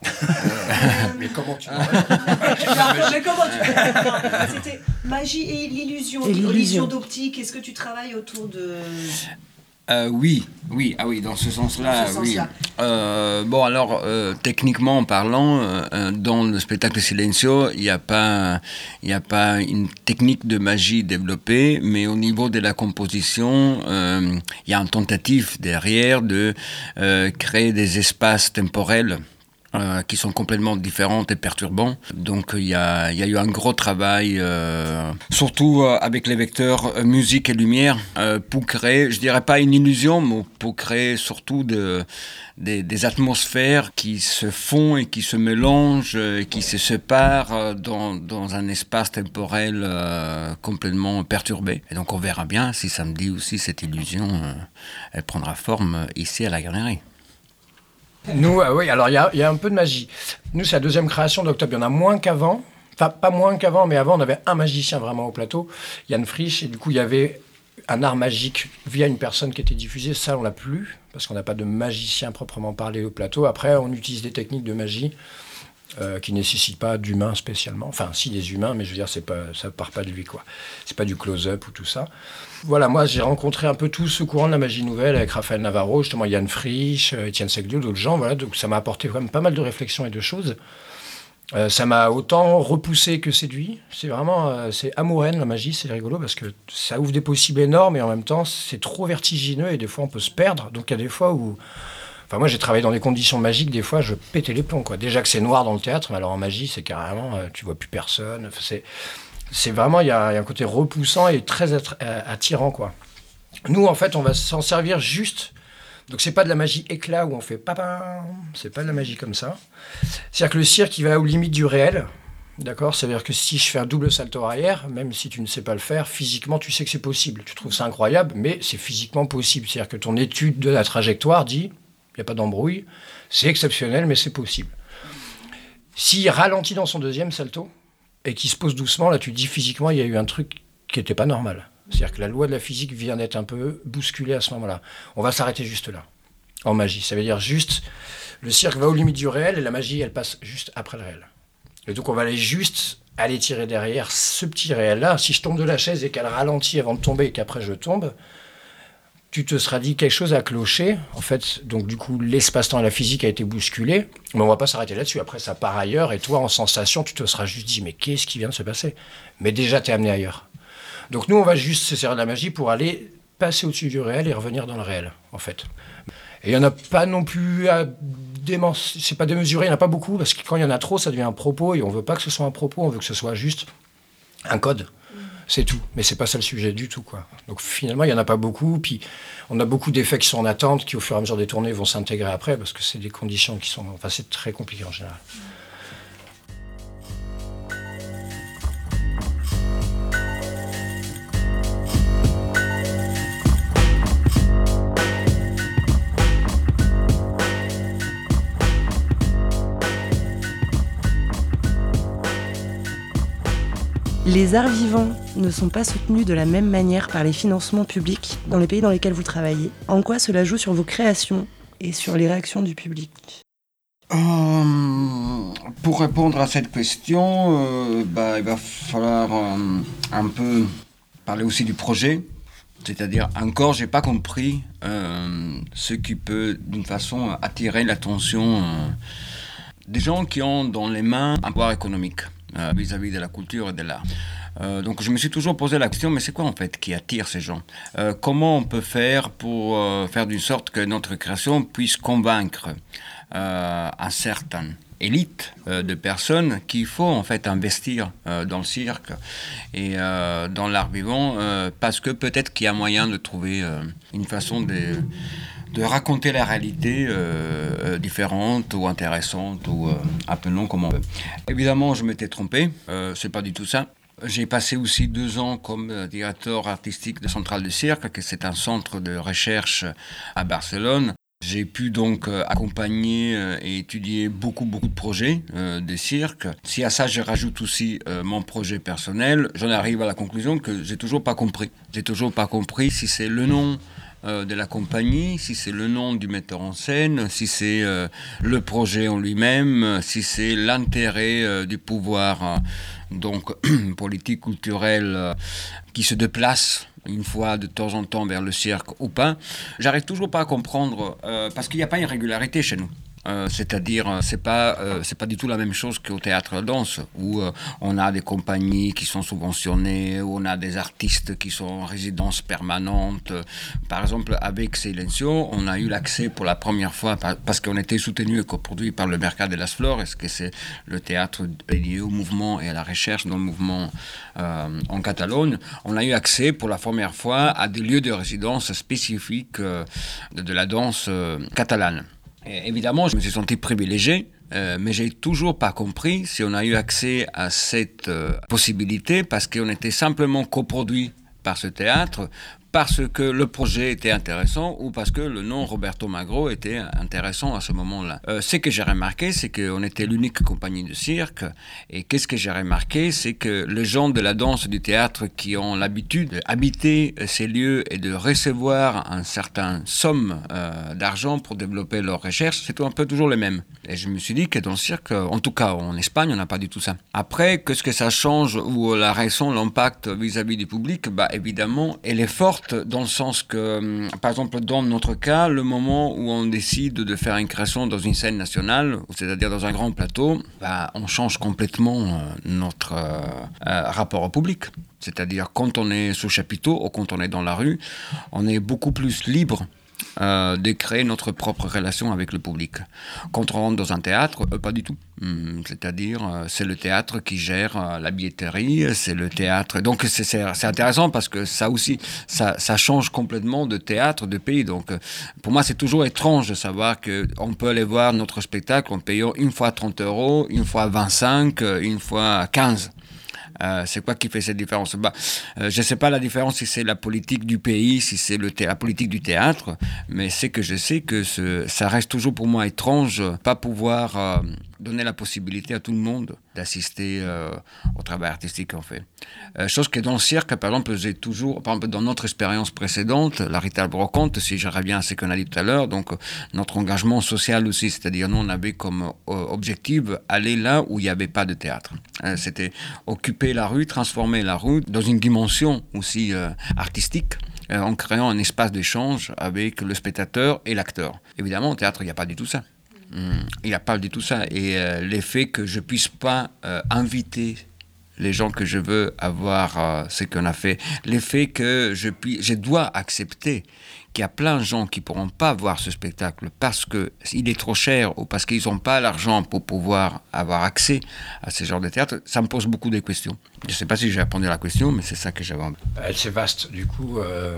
Mais comment tu Mais comment tu... C'était magie et l'illusion. Et l'illusion. L'illusion d'optique. Est-ce que tu travailles autour de... Euh, oui, oui, ah oui, dans ce sens-là, Dans ce oui. sens-là. Euh, bon, alors, euh, techniquement parlant, euh, dans le spectacle Silencio, il n'y a pas, il n'y a pas une technique de magie développée, mais au niveau de la composition, euh, il y a une tentative derrière de euh, créer des espaces temporels. Euh, qui sont complètement différents et perturbants. Donc il y a, y a eu un gros travail, euh, surtout euh, avec les vecteurs euh, musique et lumière, euh, pour créer, je dirais pas une illusion, mais pour créer surtout de, des, des atmosphères qui se font et qui se mélangent, et qui se séparent euh, dans, dans un espace temporel euh, complètement perturbé. Et donc on verra bien si samedi aussi cette illusion, euh, elle prendra forme ici à la Garnerie. Nous, euh, oui, alors il y, y a un peu de magie. Nous, c'est la deuxième création d'Octobre. Il y en a moins qu'avant. Enfin, pas moins qu'avant, mais avant, on avait un magicien vraiment au plateau, Yann Frisch, et du coup, il y avait un art magique via une personne qui était diffusée. Ça, on l'a plus, parce qu'on n'a pas de magicien proprement parlé au plateau. Après, on utilise des techniques de magie euh, qui ne nécessitent pas d'humains spécialement. Enfin, si, des humains, mais je veux dire, c'est pas, ça part pas de lui, quoi. C'est pas du close-up ou tout ça. Voilà, moi, j'ai rencontré un peu tout ce courant de la magie nouvelle avec Raphaël Navarro, justement Yann Frisch, Étienne Seglio, d'autres gens. Voilà, donc ça m'a apporté quand même pas mal de réflexions et de choses. Euh, ça m'a autant repoussé que séduit. C'est vraiment, euh, c'est amoureux, la magie, c'est rigolo parce que ça ouvre des possibles énormes et en même temps, c'est trop vertigineux et des fois, on peut se perdre. Donc, il y a des fois où... Enfin, moi, j'ai travaillé dans des conditions magiques, des fois, je pétais les plombs, quoi. Déjà que c'est noir dans le théâtre, mais alors en magie, c'est carrément, euh, tu vois plus personne. Enfin, c'est, c'est vraiment, il y, y a un côté repoussant et très attirant, quoi. Nous, en fait, on va s'en servir juste... Donc, c'est pas de la magie éclat où on fait papa, c'est pas de la magie comme ça. C'est-à-dire que le cirque, il va aux limites du réel, d'accord ? C'est-à-dire que si je fais un double salto arrière, même si tu ne sais pas le faire, physiquement, tu sais que c'est possible. Tu trouves ça incroyable, mais c'est physiquement possible. C'est-à-dire que ton étude de la trajectoire dit, il n'y a pas d'embrouille, c'est exceptionnel, mais c'est possible. S'il ralentit dans son deuxième salto et qu'il se pose doucement, là, tu te dis physiquement, il y a eu un truc qui n'était pas normal. C'est-à-dire que la loi de la physique vient d'être un peu bousculée à ce moment-là. On va s'arrêter juste là, en magie. Ça veut dire juste, le cirque va aux limites du réel et la magie, elle passe juste après le réel. Et donc on va aller juste aller tirer derrière ce petit réel-là. Si je tombe de la chaise et qu'elle ralentit avant de tomber et qu'après je tombe, tu te seras dit quelque chose à clocher. En fait, donc du coup, l'espace-temps et la physique a été bousculé, mais on va pas s'arrêter là-dessus. Après, ça part ailleurs et toi, en sensation, tu te seras juste dit, mais qu'est-ce qui vient de se passer ? Mais déjà, t'es amené ailleurs. Donc nous, on va juste se servir de la magie pour aller passer au-dessus du réel et revenir dans le réel, en fait. Et il n'y en a pas non plus à démence... C'est pas démesuré, il n'y en a pas beaucoup, parce que quand il y en a trop, ça devient un propos, et on ne veut pas que ce soit un propos, on veut que ce soit juste un code. C'est tout. Mais c'est pas ça le sujet du tout, quoi. Donc finalement, il n'y en a pas beaucoup, puis on a beaucoup d'effets qui sont en attente, qui au fur et à mesure des tournées vont s'intégrer après, parce que c'est des conditions qui sont... Enfin, c'est très compliqué en général. Les arts vivants ne sont pas soutenus de la même manière par les financements publics dans les pays dans lesquels vous travaillez. En quoi cela joue sur vos créations et sur les réactions du public ? euh, Pour répondre à cette question, euh, bah, il va falloir euh, un peu parler aussi du projet. C'est-à-dire, encore, je n'ai pas compris euh, ce qui peut, d'une façon, attirer l'attention euh, des gens qui ont dans les mains un pouvoir économique. Euh, vis-à-vis de la culture et de l'art. Euh, donc je me suis toujours posé la question, mais c'est quoi en fait qui attire ces gens ? euh, Comment on peut faire pour euh, faire d'une sorte que notre création puisse convaincre euh, une certaine élite euh, de personnes qu'il faut en fait investir euh, dans le cirque et euh, dans l'art vivant, euh, parce que peut-être qu'il y a moyen de trouver euh, une façon de... de raconter la réalité euh, euh, différente ou intéressante, ou euh, appelons comme on veut. Évidemment, je m'étais trompé, euh, c'est pas du tout ça. J'ai passé aussi deux ans comme euh, directeur artistique de Centrale du Cirque, que c'est un centre de recherche à Barcelone. J'ai pu donc euh, accompagner euh, et étudier beaucoup, beaucoup de projets euh, de cirque. Si à ça, je rajoute aussi euh, mon projet personnel, j'en arrive à la conclusion que j'ai toujours pas compris. J'ai toujours pas compris si c'est le nom euh, de la compagnie, si c'est le nom du metteur en scène, si c'est euh, le projet en lui-même, si c'est l'intérêt euh, du pouvoir euh, donc politique, culturel euh, qui se déplace une fois de temps en temps vers le cirque ou pas. J'arrive toujours pas à comprendre euh, parce qu'il n'y a pas une régularité chez nous. Euh, c'est-à-dire, euh, c'est pas, euh, c'est pas du tout la même chose qu'au théâtre de danse, où euh, on a des compagnies qui sont subventionnées, où on a des artistes qui sont en résidence permanente. Par exemple, avec Silencio, on a eu l'accès pour la première fois, par, parce qu'on était soutenu et coproduit par le Mercat de las Flores, que c'est le théâtre lié au mouvement et à la recherche dans le mouvement euh, en Catalogne. On a eu accès pour la première fois à des lieux de résidence spécifiques euh, de, de la danse euh, catalane. Et évidemment, je me suis senti privilégié, euh, mais j'ai toujours pas compris si on a eu accès à cette euh, possibilité parce qu'on était simplement coproduit par ce théâtre, parce que le projet était intéressant ou parce que le nom Roberto Magro était intéressant à ce moment-là. Euh, ce que j'ai remarqué, c'est qu'on était l'unique compagnie de cirque. Et qu'est-ce que j'ai remarqué, c'est que les gens de la danse du théâtre qui ont l'habitude d'habiter ces lieux et de recevoir un certain somme euh, d'argent pour développer leurs recherches, c'est un peu toujours les mêmes. Et je me suis dit que dans le cirque, en tout cas en Espagne, on n'a pas du tout ça. Après, qu'est-ce que ça change ou la raison, l'impact vis-à-vis du public, bah évidemment, elle est forte dans le sens que, par exemple, dans notre cas, le moment où on décide de faire une création dans une scène nationale, c'est-à-dire dans un grand plateau, bah, on change complètement notre euh, euh, rapport au public. C'est-à-dire quand on est sous chapiteau ou quand on est dans la rue, on est beaucoup plus libre Euh, de créer notre propre relation avec le public. Quand on rentre dans un théâtre, euh, pas du tout. Hum, c'est-à-dire, euh, c'est le théâtre qui gère euh, la billetterie, c'est le théâtre... Donc, c'est, c'est, c'est intéressant parce que ça aussi, ça, ça change complètement de théâtre, de pays. Donc, euh, pour moi, c'est toujours étrange de savoir qu'on peut aller voir notre spectacle en payant une fois trente euros, une fois vingt-cinq, une fois quinze. Euh, c'est quoi qui fait cette différence? bah, euh, Je ne sais pas la différence si c'est la politique du pays, si c'est le thé- la politique du théâtre, mais c'est que je sais que ce, ça reste toujours pour moi étrange, pas pouvoir euh, donner la possibilité à tout le monde d'assister euh, au travail artistique qu'on fait. Euh, chose que dans le cirque, par exemple, j'ai toujours, par exemple, dans notre expérience précédente, la Rita Brocante, si je reviens à ce qu'on a dit tout à l'heure, donc notre engagement social aussi, c'est-à-dire nous on avait comme euh, objectif aller là où il n'y avait pas de théâtre. Euh, c'était occuper la rue, transformer la rue dans une dimension aussi euh, artistique, euh, en créant un espace d'échange avec le spectateur et l'acteur. Évidemment, au théâtre, il n'y a pas du tout ça. Hum, il n'y a pas du tout ça. Et euh, l'effet que je ne puisse pas euh, inviter les gens que je veux avoir euh, ce qu'on a fait, l'effet que je, puis, je dois accepter qu'il y a plein de gens qui ne pourront pas voir ce spectacle parce qu'il est trop cher ou parce qu'ils n'ont pas l'argent pour pouvoir avoir accès à ce genre de théâtre, ça me pose beaucoup de questions. Je ne sais pas si j'ai répondu à la question, mais c'est ça que j'avais envie. C'est vaste, du coup... Euh...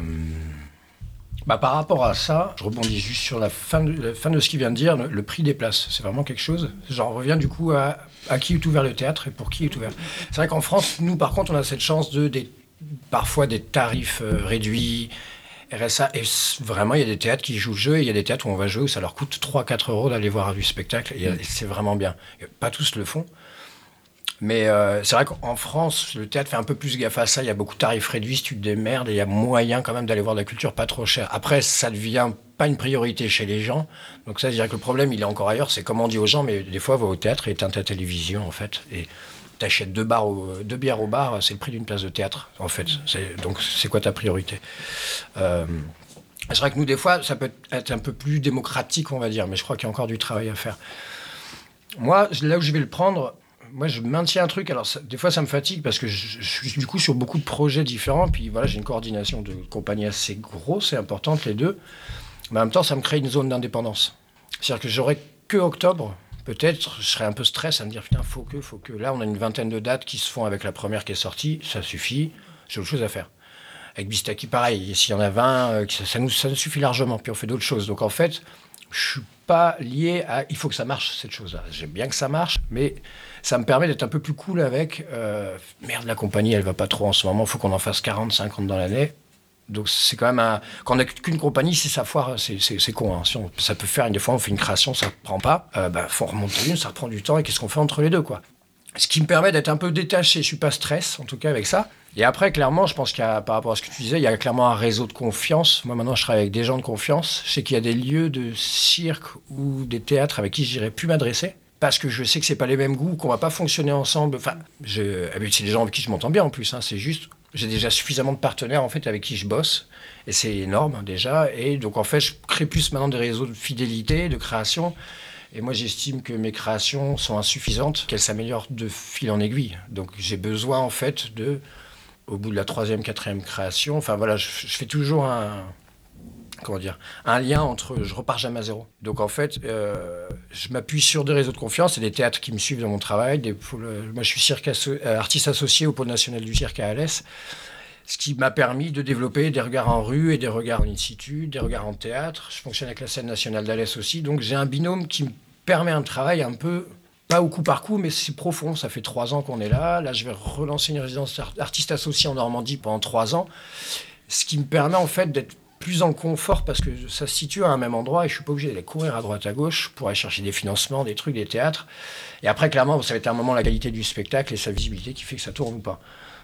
Bah, par rapport à ça, je rebondis juste sur la fin de, la fin de ce qu'il vient de dire, le, le prix des places, c'est vraiment quelque chose. J'en reviens du coup à, à qui est ouvert le théâtre et pour qui est ouvert. C'est vrai qu'en France, nous par contre, on a cette chance de des, parfois des tarifs euh, réduits, R S A, et vraiment il y a des théâtres qui jouent le jeu et il y a des théâtres où on va jouer où ça leur coûte trois à quatre euros d'aller voir du spectacle et, et c'est vraiment bien. Pas tous le font. Mais euh, c'est vrai qu'en France, le théâtre fait un peu plus gaffe à ça. Il y a beaucoup de tarifs réduits, si tu te démerdes, et il y a moyen quand même d'aller voir de la culture pas trop chère. Après, ça ne devient pas une priorité chez les gens. Donc ça, je dirais que le problème, il est encore ailleurs. C'est comme on dit aux gens, mais des fois, va au théâtre et éteins ta télévision, en fait. Et t'achètes deux, bars au, deux bières au bar, c'est le prix d'une place de théâtre, en fait. C'est, donc c'est quoi ta priorité? euh, C'est vrai que nous, des fois, ça peut être un peu plus démocratique, on va dire, mais je crois qu'il y a encore du travail à faire. Moi, là où je vais le prendre... Moi, je maintiens un truc. Alors, ça, des fois, ça me fatigue parce que je, je suis du coup sur beaucoup de projets différents. Puis voilà, j'ai une coordination de compagnies assez grosse et importante, les deux. Mais en même temps, ça me crée une zone d'indépendance. C'est-à-dire que j'aurais que octobre. Peut-être, je serais un peu stress à me dire, putain, faut que, faut que. Là, on a une vingtaine de dates qui se font avec la première qui est sortie. Ça suffit. J'ai autre chose à faire. Avec Bistaki, pareil. S'il y en a vingt, ça, ça, nous, ça nous suffit largement. Puis on fait d'autres choses. Donc en fait, je suis pas lié à... Il faut que ça marche, cette chose-là. J'aime bien que ça marche, mais ça me permet d'être un peu plus cool avec... Euh, merde, la compagnie, elle va pas trop en ce moment. Il faut qu'on en fasse quarante, cinquante dans l'année. Donc c'est quand même un... Quand on n'a qu'une compagnie, si ça foire, c'est, c'est, c'est con. Hein. Si on, ça peut faire... Des fois, on fait une création, ça ne prend pas. Euh, bah, faut en remonter une, ça reprend du temps. Et qu'est-ce qu'on fait entre les deux, quoi? Ce qui me permet d'être un peu détaché, je suis pas stress, en tout cas avec ça. Et après, clairement, je pense qu'il y a, par rapport à ce que tu disais, il y a clairement un réseau de confiance. Moi, maintenant, je travaille avec des gens de confiance. Je sais qu'il y a des lieux de cirque ou des théâtres avec qui je n'irai plus m'adresser. Parce que je sais que c'est pas les mêmes goûts, qu'on va pas fonctionner ensemble. Enfin, je, c'est des gens avec qui je m'entends bien en plus. Hein, c'est juste, j'ai déjà suffisamment de partenaires en fait avec qui je bosse. Et c'est énorme hein, déjà. Et donc, en fait, je crée plus maintenant des réseaux de fidélité, de création. Et moi, j'estime que mes créations sont insuffisantes, qu'elles s'améliorent de fil en aiguille. Donc, j'ai besoin, en fait, de, au bout de la troisième, quatrième création, enfin voilà, je, je fais toujours un, comment dire, un lien entre, je repars jamais à zéro. Donc, en fait, euh, je m'appuie sur des réseaux de confiance et des théâtres qui me suivent dans mon travail. Des pôles, moi, je suis cirque asso, euh, artiste associé au pôle national du cirque à Alès, ce qui m'a permis de développer des regards en rue et des regards en in-situ, des regards en théâtre. Je fonctionne avec la scène nationale d'Alès aussi. Donc j'ai un binôme qui me permet un travail un peu, pas au coup par coup, mais c'est profond. Ça fait trois ans qu'on est là. Là, je vais relancer une résidence artiste associé en Normandie pendant trois ans. Ce qui me permet en fait d'être plus en confort parce que ça se situe à un même endroit et je suis pas obligé d'aller courir à droite à gauche pour aller chercher des financements, des trucs, des théâtres. Et après, clairement, ça va être un moment la qualité du spectacle et sa visibilité qui fait que ça tourne ou pas.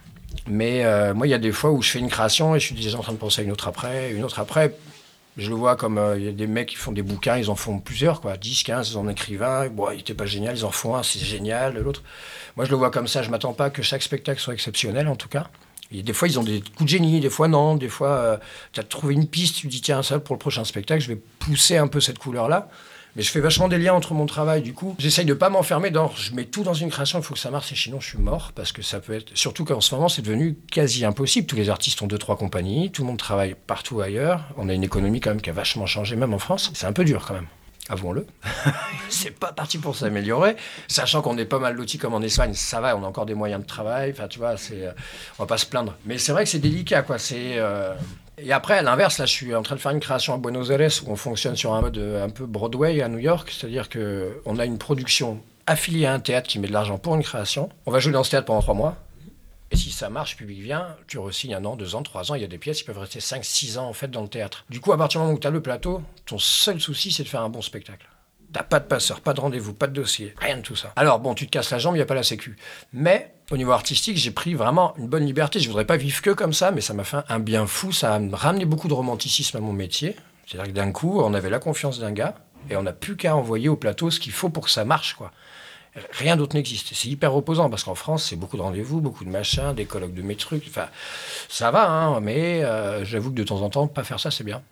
Mais euh, moi, il y a des fois où je fais une création et je suis déjà en train de penser à une autre après, une autre après. Je le vois comme il euh, y a des mecs qui font des bouquins, ils en font plusieurs, quoi, dix, quinze, ils en écrivent un. Bon, il était pas génial, ils en font un, c'est génial. L'autre, moi, je le vois comme ça. Je m'attends pas que chaque spectacle soit exceptionnel, en tout cas. Et des fois, ils ont des coups de génie, des fois non. Des fois, euh, tu as trouvé une piste, tu dis tiens, ça pour le prochain spectacle, je vais pousser un peu cette couleur-là. Mais je fais vachement des liens entre mon travail, du coup. J'essaye de pas m'enfermer dans je mets tout dans une création, il faut que ça marche, et sinon je suis mort, parce que ça peut être... Surtout qu'en ce moment, c'est devenu quasi impossible. Tous les artistes ont deux, trois compagnies, tout le monde travaille partout ailleurs. On a une économie quand même qui a vachement changé, même en France. C'est un peu dur quand même, avouons-le. C'est pas parti pour s'améliorer, sachant qu'on est pas mal lotis comme en Espagne, ça va, on a encore des moyens de travail, enfin tu vois, c'est... on va pas se plaindre. Mais c'est vrai que c'est délicat, quoi, c'est... Euh... Et après, à l'inverse, là, je suis en train de faire une création à Buenos Aires où on fonctionne sur un mode un peu Broadway à New York, c'est-à-dire qu'on a une production affiliée à un théâtre qui met de l'argent pour une création. On va jouer dans ce théâtre pendant trois mois. Et si ça marche, le public vient, tu re-signes un an, deux ans, trois ans. Il y a des pièces qui peuvent rester cinq, six ans en fait dans le théâtre. Du coup, à partir du moment où tu as le plateau, ton seul souci, c'est de faire un bon spectacle. T'as pas de passeur, pas de rendez-vous, pas de dossier, rien de tout ça. Alors bon, tu te casses la jambe, il n'y a pas la sécu. Mais au niveau artistique, j'ai pris vraiment une bonne liberté. Je voudrais pas vivre que comme ça, mais ça m'a fait un bien fou. Ça a ramené beaucoup de romanticisme à mon métier. C'est-à-dire que d'un coup, on avait la confiance d'un gars et on n'a plus qu'à envoyer au plateau ce qu'il faut pour que ça marche, quoi. Rien d'autre n'existe. C'est hyper reposant parce qu'en France, c'est beaucoup de rendez-vous, beaucoup de machins, des colloques de mes trucs. Enfin, ça va, hein, mais euh, j'avoue que de temps en temps, pas faire ça, c'est bien.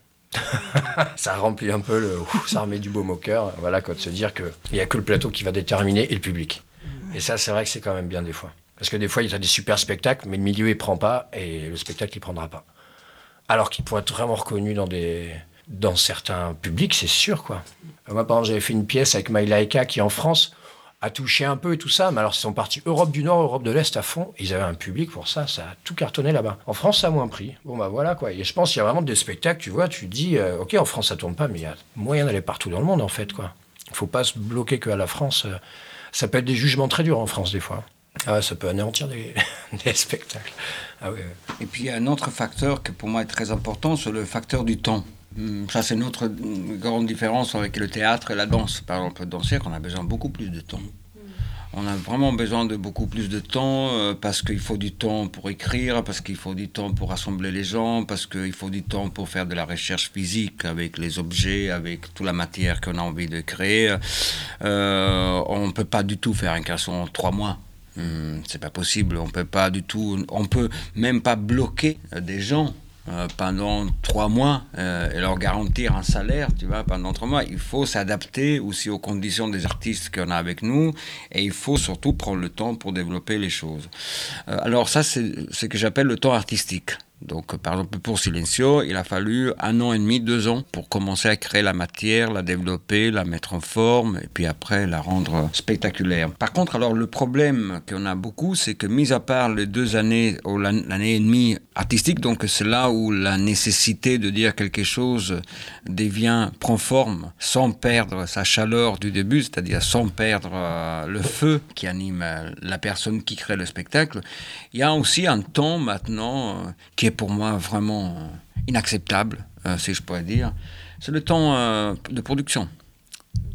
Ça remplit un peu le... Ça remet du baume au cœur, voilà, quoi, de se dire qu'il n'y a que le plateau qui va déterminer et le public. Et ça, c'est vrai que c'est quand même bien des fois. Parce que des fois, il y a des super spectacles, mais le milieu, il prend pas et le spectacle, il prendra pas. Alors qu'il pourrait être vraiment reconnu dans, des... dans certains publics, c'est sûr, quoi. Moi, par exemple, j'avais fait une pièce avec My Laika qui, en France, a touché un peu et tout ça, mais alors ils sont partis Europe du Nord, Europe de l'Est à fond, ils avaient un public pour ça, ça a tout cartonné là-bas. En France, ça a moins pris. Bon bah voilà quoi, et je pense qu'il y a vraiment des spectacles, tu vois, tu te dis, euh, ok, en France ça tourne pas, mais il y a moyen d'aller partout dans le monde en fait, quoi. Il faut pas se bloquer qu'à la France, euh, ça peut être des jugements très durs en France des fois. Ah ouais, ça peut anéantir des, des spectacles. Ah ouais. Et puis il y a un autre facteur qui pour moi est très important, c'est le facteur du temps. Ça, c'est notre grande différence avec le théâtre et la danse. Par exemple, danser, on a besoin de beaucoup plus de temps. On a vraiment besoin de beaucoup plus de temps euh, parce qu'il faut du temps pour écrire, parce qu'il faut du temps pour rassembler les gens, parce qu'il faut du temps pour faire de la recherche physique avec les objets, avec toute la matière qu'on a envie de créer. Euh, on ne peut pas du tout faire une création en trois mois. Hum, c'est pas possible. On peut pas du tout. On peut même pas bloquer des gens. Euh, pendant trois mois euh, et leur garantir un salaire, tu vois, pendant trois mois. Il faut s'adapter aussi aux conditions des artistes qu'on a avec nous et il faut surtout prendre le temps pour développer les choses. Euh, alors ça, c'est ce que j'appelle le temps artistique. Donc, par exemple, pour Silencio, il a fallu un an et demi, deux ans pour commencer à créer la matière, la développer, la mettre en forme et puis après la rendre spectaculaire. Par contre, alors le problème qu'on a beaucoup, c'est que mis à part les deux années ou l'année et demie artistique, donc c'est là où la nécessité de dire quelque chose devient, prend forme sans perdre sa chaleur du début, c'est-à-dire sans perdre euh, le feu qui anime euh, la personne qui crée le spectacle. Il y a aussi un temps maintenant euh, qui est pour moi vraiment inacceptable, euh, si je pourrais dire, c'est le temps euh, de production.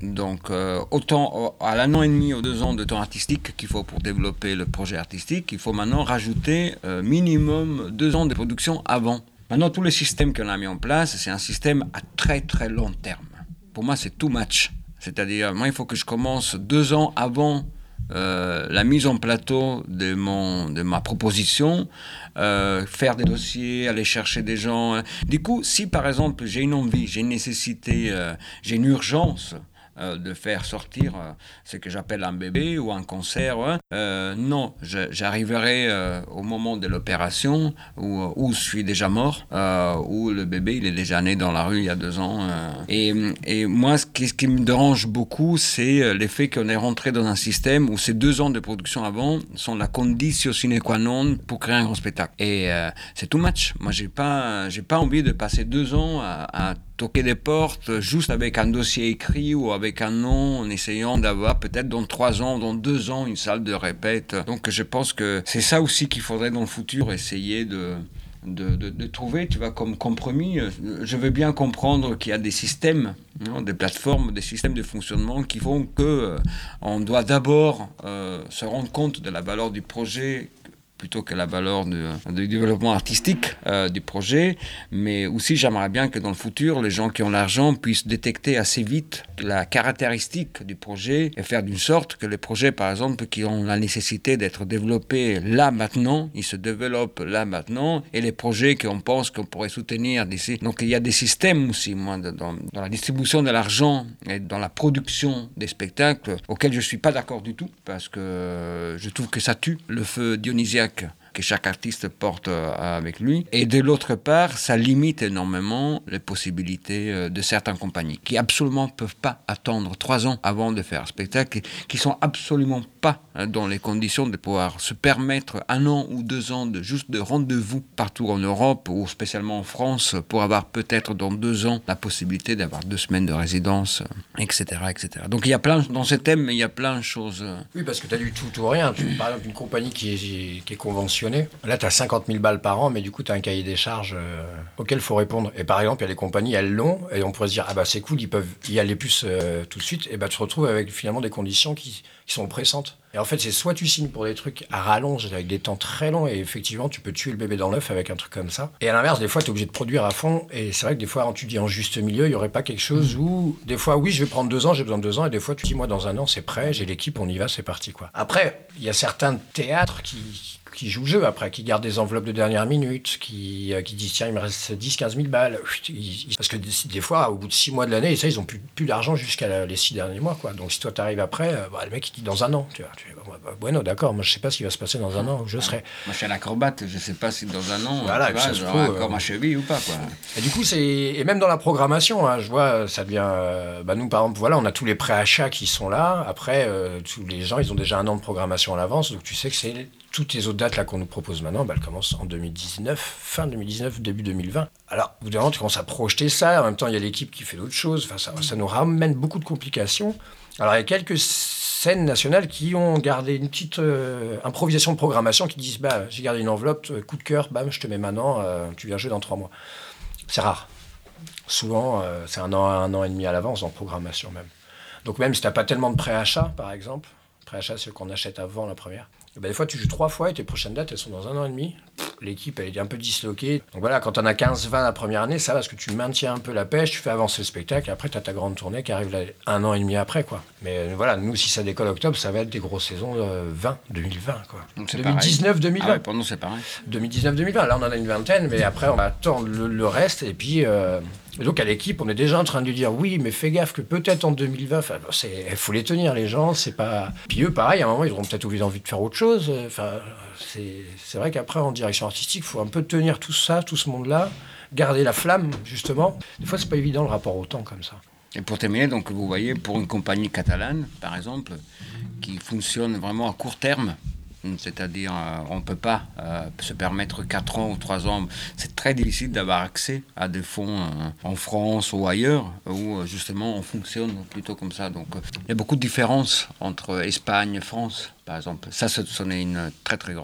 Donc, euh, autant à l'an et demi ou deux ans de temps artistique qu'il faut pour développer le projet artistique, il faut maintenant rajouter euh, minimum deux ans de production avant. Maintenant, tous les systèmes qu'on a mis en place, c'est un système à très très long terme. Pour moi, c'est too much. C'est-à-dire, moi, il faut que je commence deux ans avant euh, la mise en plateau de, mon, de ma proposition, euh, faire des dossiers, aller chercher des gens. Du coup, si par exemple, j'ai une envie, j'ai une nécessité, euh, j'ai une urgence, Euh, de faire sortir euh, ce que j'appelle un bébé ou un concert. Ouais. Euh, non, je, j'arriverai euh, au moment de l'opération où, où je suis déjà mort, euh, où le bébé il est déjà né dans la rue il y a deux ans. Euh, et, et moi, ce qui, ce qui me dérange beaucoup, c'est l'effet qu'on est rentré dans un système où ces deux ans de production avant sont la condition sine qua non pour créer un grand spectacle. Et euh, c'est too much. Moi, j'ai pas, j'ai pas envie de passer deux ans à, à toquer des portes juste avec un dossier écrit ou avec un nom en essayant d'avoir peut-être dans trois ans, dans deux ans une salle de répète. Donc je pense que c'est ça aussi qu'il faudrait dans le futur essayer de, de, de, de trouver, tu vois, comme compromis. Je veux bien comprendre qu'il y a des systèmes, hein, des plateformes, des systèmes de fonctionnement qui font que euh, on doit d'abord euh, se rendre compte de la valeur du projet plutôt que la valeur du, du développement artistique euh, du projet. Mais aussi, j'aimerais bien que dans le futur, les gens qui ont l'argent puissent détecter assez vite la caractéristique du projet et faire d'une sorte que les projets, par exemple, qui ont la nécessité d'être développés là, maintenant, ils se développent là, maintenant, et les projets qu'on pense qu'on pourrait soutenir d'ici. Donc, il y a des systèmes aussi, moi, dans, dans la distribution de l'argent et dans la production des spectacles, auxquels je ne suis pas d'accord du tout, parce que je trouve que ça tue le feu dionysiaque que chaque artiste porte euh, avec lui. Et de l'autre part, ça limite énormément les possibilités euh, de certaines compagnies qui absolument ne peuvent pas attendre trois ans avant de faire un spectacle, qui sont absolument pas hein, dans les conditions de pouvoir se permettre un an ou deux ans de juste de rendez-vous partout en Europe ou spécialement en France pour avoir peut-être dans deux ans la possibilité d'avoir deux semaines de résidence, euh, et cetera, et cetera. Donc il y a plein, dans ce thème, il y a plein de choses. Euh... Oui, parce que tu as du tout ou rien. Tu, par exemple, une compagnie qui est, qui est conventionnée, là, tu as cinquante mille balles par an, mais du coup, tu as un cahier des charges euh, auquel il faut répondre. Et par exemple, il y a des compagnies, elles l'ont, et on pourrait se dire, ah bah c'est cool, ils peuvent y aller plus euh, tout de suite, et bah tu te retrouves avec finalement des conditions qui, qui sont pressantes. Et en fait, c'est soit tu signes pour des trucs à rallonge, avec des temps très longs, et effectivement, tu peux tuer le bébé dans l'œuf avec un truc comme ça. Et à l'inverse, des fois, tu es obligé de produire à fond, et c'est vrai que des fois, quand tu dis en juste milieu, il n'y aurait pas quelque chose où, des fois, oui, je vais prendre deux ans, j'ai besoin de deux ans, et des fois, tu dis, moi, dans un an, c'est prêt, j'ai l'équipe, on y va, c'est parti, quoi. Après, il y a certains théâtres qui... qui jouent le jeu après, qui gardent des enveloppes de dernière minute, qui, euh, qui disent tiens il me reste dix quinze mille balles, ils, ils, parce que des, des fois au bout de six mois de l'année, ça, ils ont plus, plus d'argent jusqu'à la, les six derniers mois, quoi. Donc si toi t'arrives après, euh, bah, le mec il dit dans un an, tu vois, tu vois bah, bueno d'accord, moi je sais pas ce qui va se passer dans un an où je serai. Moi je suis un acrobate, je sais pas si dans un an, voilà, tu vois, j'aurai encore euh... ma cheville ou pas, quoi. Et du coup c'est, et même dans la programmation, hein, je vois, ça devient, euh, bah nous par exemple, voilà, on a tous les préachats qui sont là, après euh, tous les gens ils ont déjà un an de programmation à l'avance, donc tu sais que c'est toutes les autres dates là qu'on nous propose maintenant, bah, elles commencent en deux mille dix-neuf, fin deux mille dix-neuf, début deux mille vingt. Alors, au bout d'un moment, tu commences à projeter ça. En même temps, il y a l'équipe qui fait d'autres choses. Enfin, ça, ça nous ramène beaucoup de complications. Alors, il y a quelques scènes nationales qui ont gardé une petite euh, improvisation de programmation qui disent bah, j'ai gardé une enveloppe, coup de cœur, bam, je te mets maintenant, euh, tu viens jouer dans trois mois. C'est rare. Souvent, euh, c'est un an, un an et demi à l'avance en programmation même. Donc, même si tu n'as pas tellement de préachat, par exemple, préachat, c'est ce qu'on achète avant la première. Et ben des fois, tu joues trois fois et tes prochaines dates, elles sont dans un an et demi. Pff, l'équipe, elle est un peu disloquée. Donc voilà, quand t'en as quinze vingt la première année, ça va parce que tu maintiens un peu la pêche, tu fais avancer le spectacle, et après, t'as ta grande tournée qui arrive là, un an et demi après, quoi. Mais euh, voilà, nous, si ça décolle octobre, ça va être des grosses saisons euh, vingt, deux mille vingt, quoi. Donc, deux mille dix-neuf deux mille vingt. Ah ouais, pour nous, c'est pareil. deux mille dix-neuf deux mille vingt, là, on en a une vingtaine, mais après, on va attendre le, le reste, et puis... Euh, Et donc à l'équipe, on est déjà en train de lui dire oui, mais fais gaffe que peut-être en deux mille vingt, il faut les tenir les gens, c'est pas. Puis eux, pareil, à un moment, ils auront peut-être envie de faire autre chose. Enfin, c'est, c'est vrai qu'après, en direction artistique, il faut un peu tenir tout ça, tout ce monde-là, garder la flamme, justement. Des fois, c'est pas évident le rapport au temps comme ça. Et pour terminer, donc vous voyez, pour une compagnie catalane, par exemple, qui fonctionne vraiment à court terme. C'est-à-dire, euh, on ne peut pas euh, se permettre quatre ans ou trois ans. C'est très difficile d'avoir accès à des fonds euh, en France ou ailleurs, où euh, justement on fonctionne plutôt comme ça. Donc, euh, il y a beaucoup de différences entre Espagne et France, par exemple. Ça, c'en est une très très grande.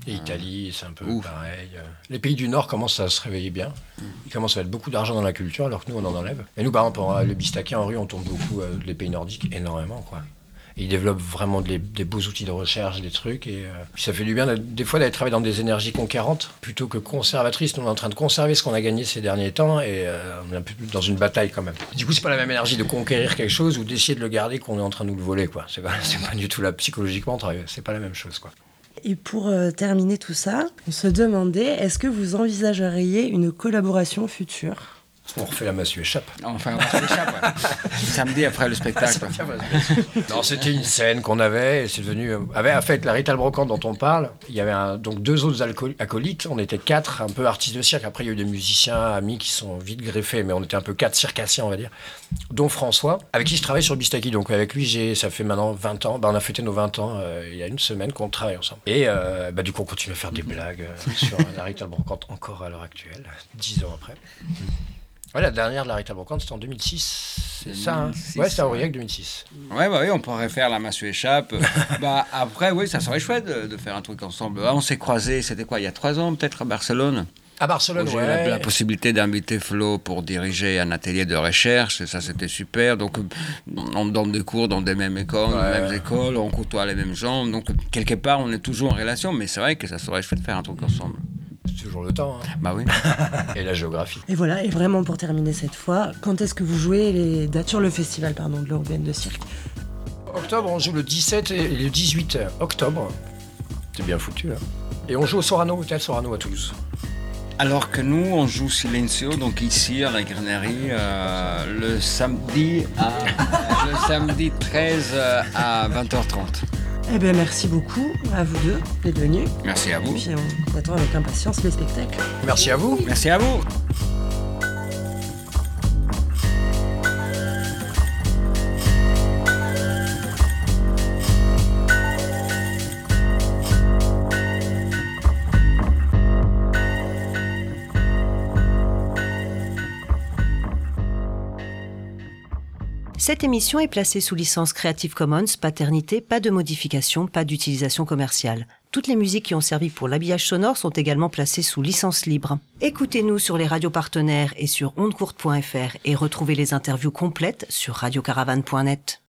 Et Italie, c'est un peu Ouf. pareil. Les pays du Nord commencent à se réveiller bien. Ils commencent à mettre beaucoup d'argent dans la culture, alors que nous, on en enlève. Et nous, par exemple, le bistaquet en rue, on tourne beaucoup euh, les pays nordiques, énormément, quoi. Et ils développent vraiment des, des beaux outils de recherche, des trucs. Et euh, puis ça fait du bien, de, des fois, d'aller travailler dans des énergies conquérantes plutôt que conservatrices. Nous, on est en train de conserver ce qu'on a gagné ces derniers temps et euh, on est un peu dans une bataille quand même. Du coup, c'est pas la même énergie de conquérir quelque chose ou d'essayer de le garder qu'on est en train de nous le voler, quoi. C'est pas, c'est pas du tout là, psychologiquement, on travaille. C'est pas la même chose, quoi. Et pour euh, terminer tout ça, on se demandait, est-ce que vous envisageriez une collaboration future ? On refait la massue échappe. Enfin, on s'échappe, ouais. Samedi après le spectacle. Non, c'était une scène qu'on avait, et c'est devenu... Avec, en fait, la Rita le Brocante dont on parle, il y avait un, donc deux autres alcool- acolytes, on était quatre, un peu artistes de cirque. Après, il y a eu des musiciens, amis qui sont vite greffés, mais on était un peu quatre circassiens, on va dire, dont François, avec qui je travaille sur Bistaki. Donc avec lui, j'ai, ça fait maintenant vingt ans, bah, on a fêté nos vingt ans euh, il y a une semaine qu'on travaille ensemble. Et euh, bah, du coup, on continue à faire des blagues euh, sur la Rita le Brocante encore à l'heure actuelle, dix ans après. Ouais, la dernière de la Rita Brocante, c'était en deux mille six. C'est ça, hein ? Ouais, c'était à Aurillac, deux mille six. Ouais, bah oui, on pourrait faire la massue échappe. Bah après, oui, ça serait chouette de, de faire un truc ensemble. Ah, on s'est croisés, c'était quoi, il y a trois ans peut-être à Barcelone ? À Barcelone, J'ai eu ouais. la, la possibilité d'inviter Flo pour diriger un atelier de recherche, et ça c'était super. Donc on donne des cours dans des mêmes écoles, Ouais. les mêmes écoles, on côtoie les mêmes gens. Donc quelque part on est toujours en relation, mais c'est vrai que ça serait chouette de faire un truc ensemble. C'est toujours le temps. Hein. Bah oui. Et la géographie. Et voilà, et vraiment pour terminer cette fois, quand est-ce que vous jouez les dates sur le festival pardon, de l'Européenne de cirque ? Octobre, on joue le dix-sept et le dix-huit octobre. C'est bien foutu, là. Et on joue au Sorano, hôtel Sorano à Toulouse. Alors que nous, on joue Silencio, donc ici à la Granerie, euh, le samedi à le samedi treize à vingt heures trente. Eh bien merci beaucoup à vous deux d'être venus. Merci à Et vous. puis on attend avec impatience les spectacles. Merci à vous. Merci à vous. Cette émission est placée sous licence Creative Commons, paternité, pas de modification, pas d'utilisation commerciale. Toutes les musiques qui ont servi pour l'habillage sonore sont également placées sous licence libre. Écoutez-nous sur les radios partenaires et sur ondecourte point f r et retrouvez les interviews complètes sur radio caravane point net.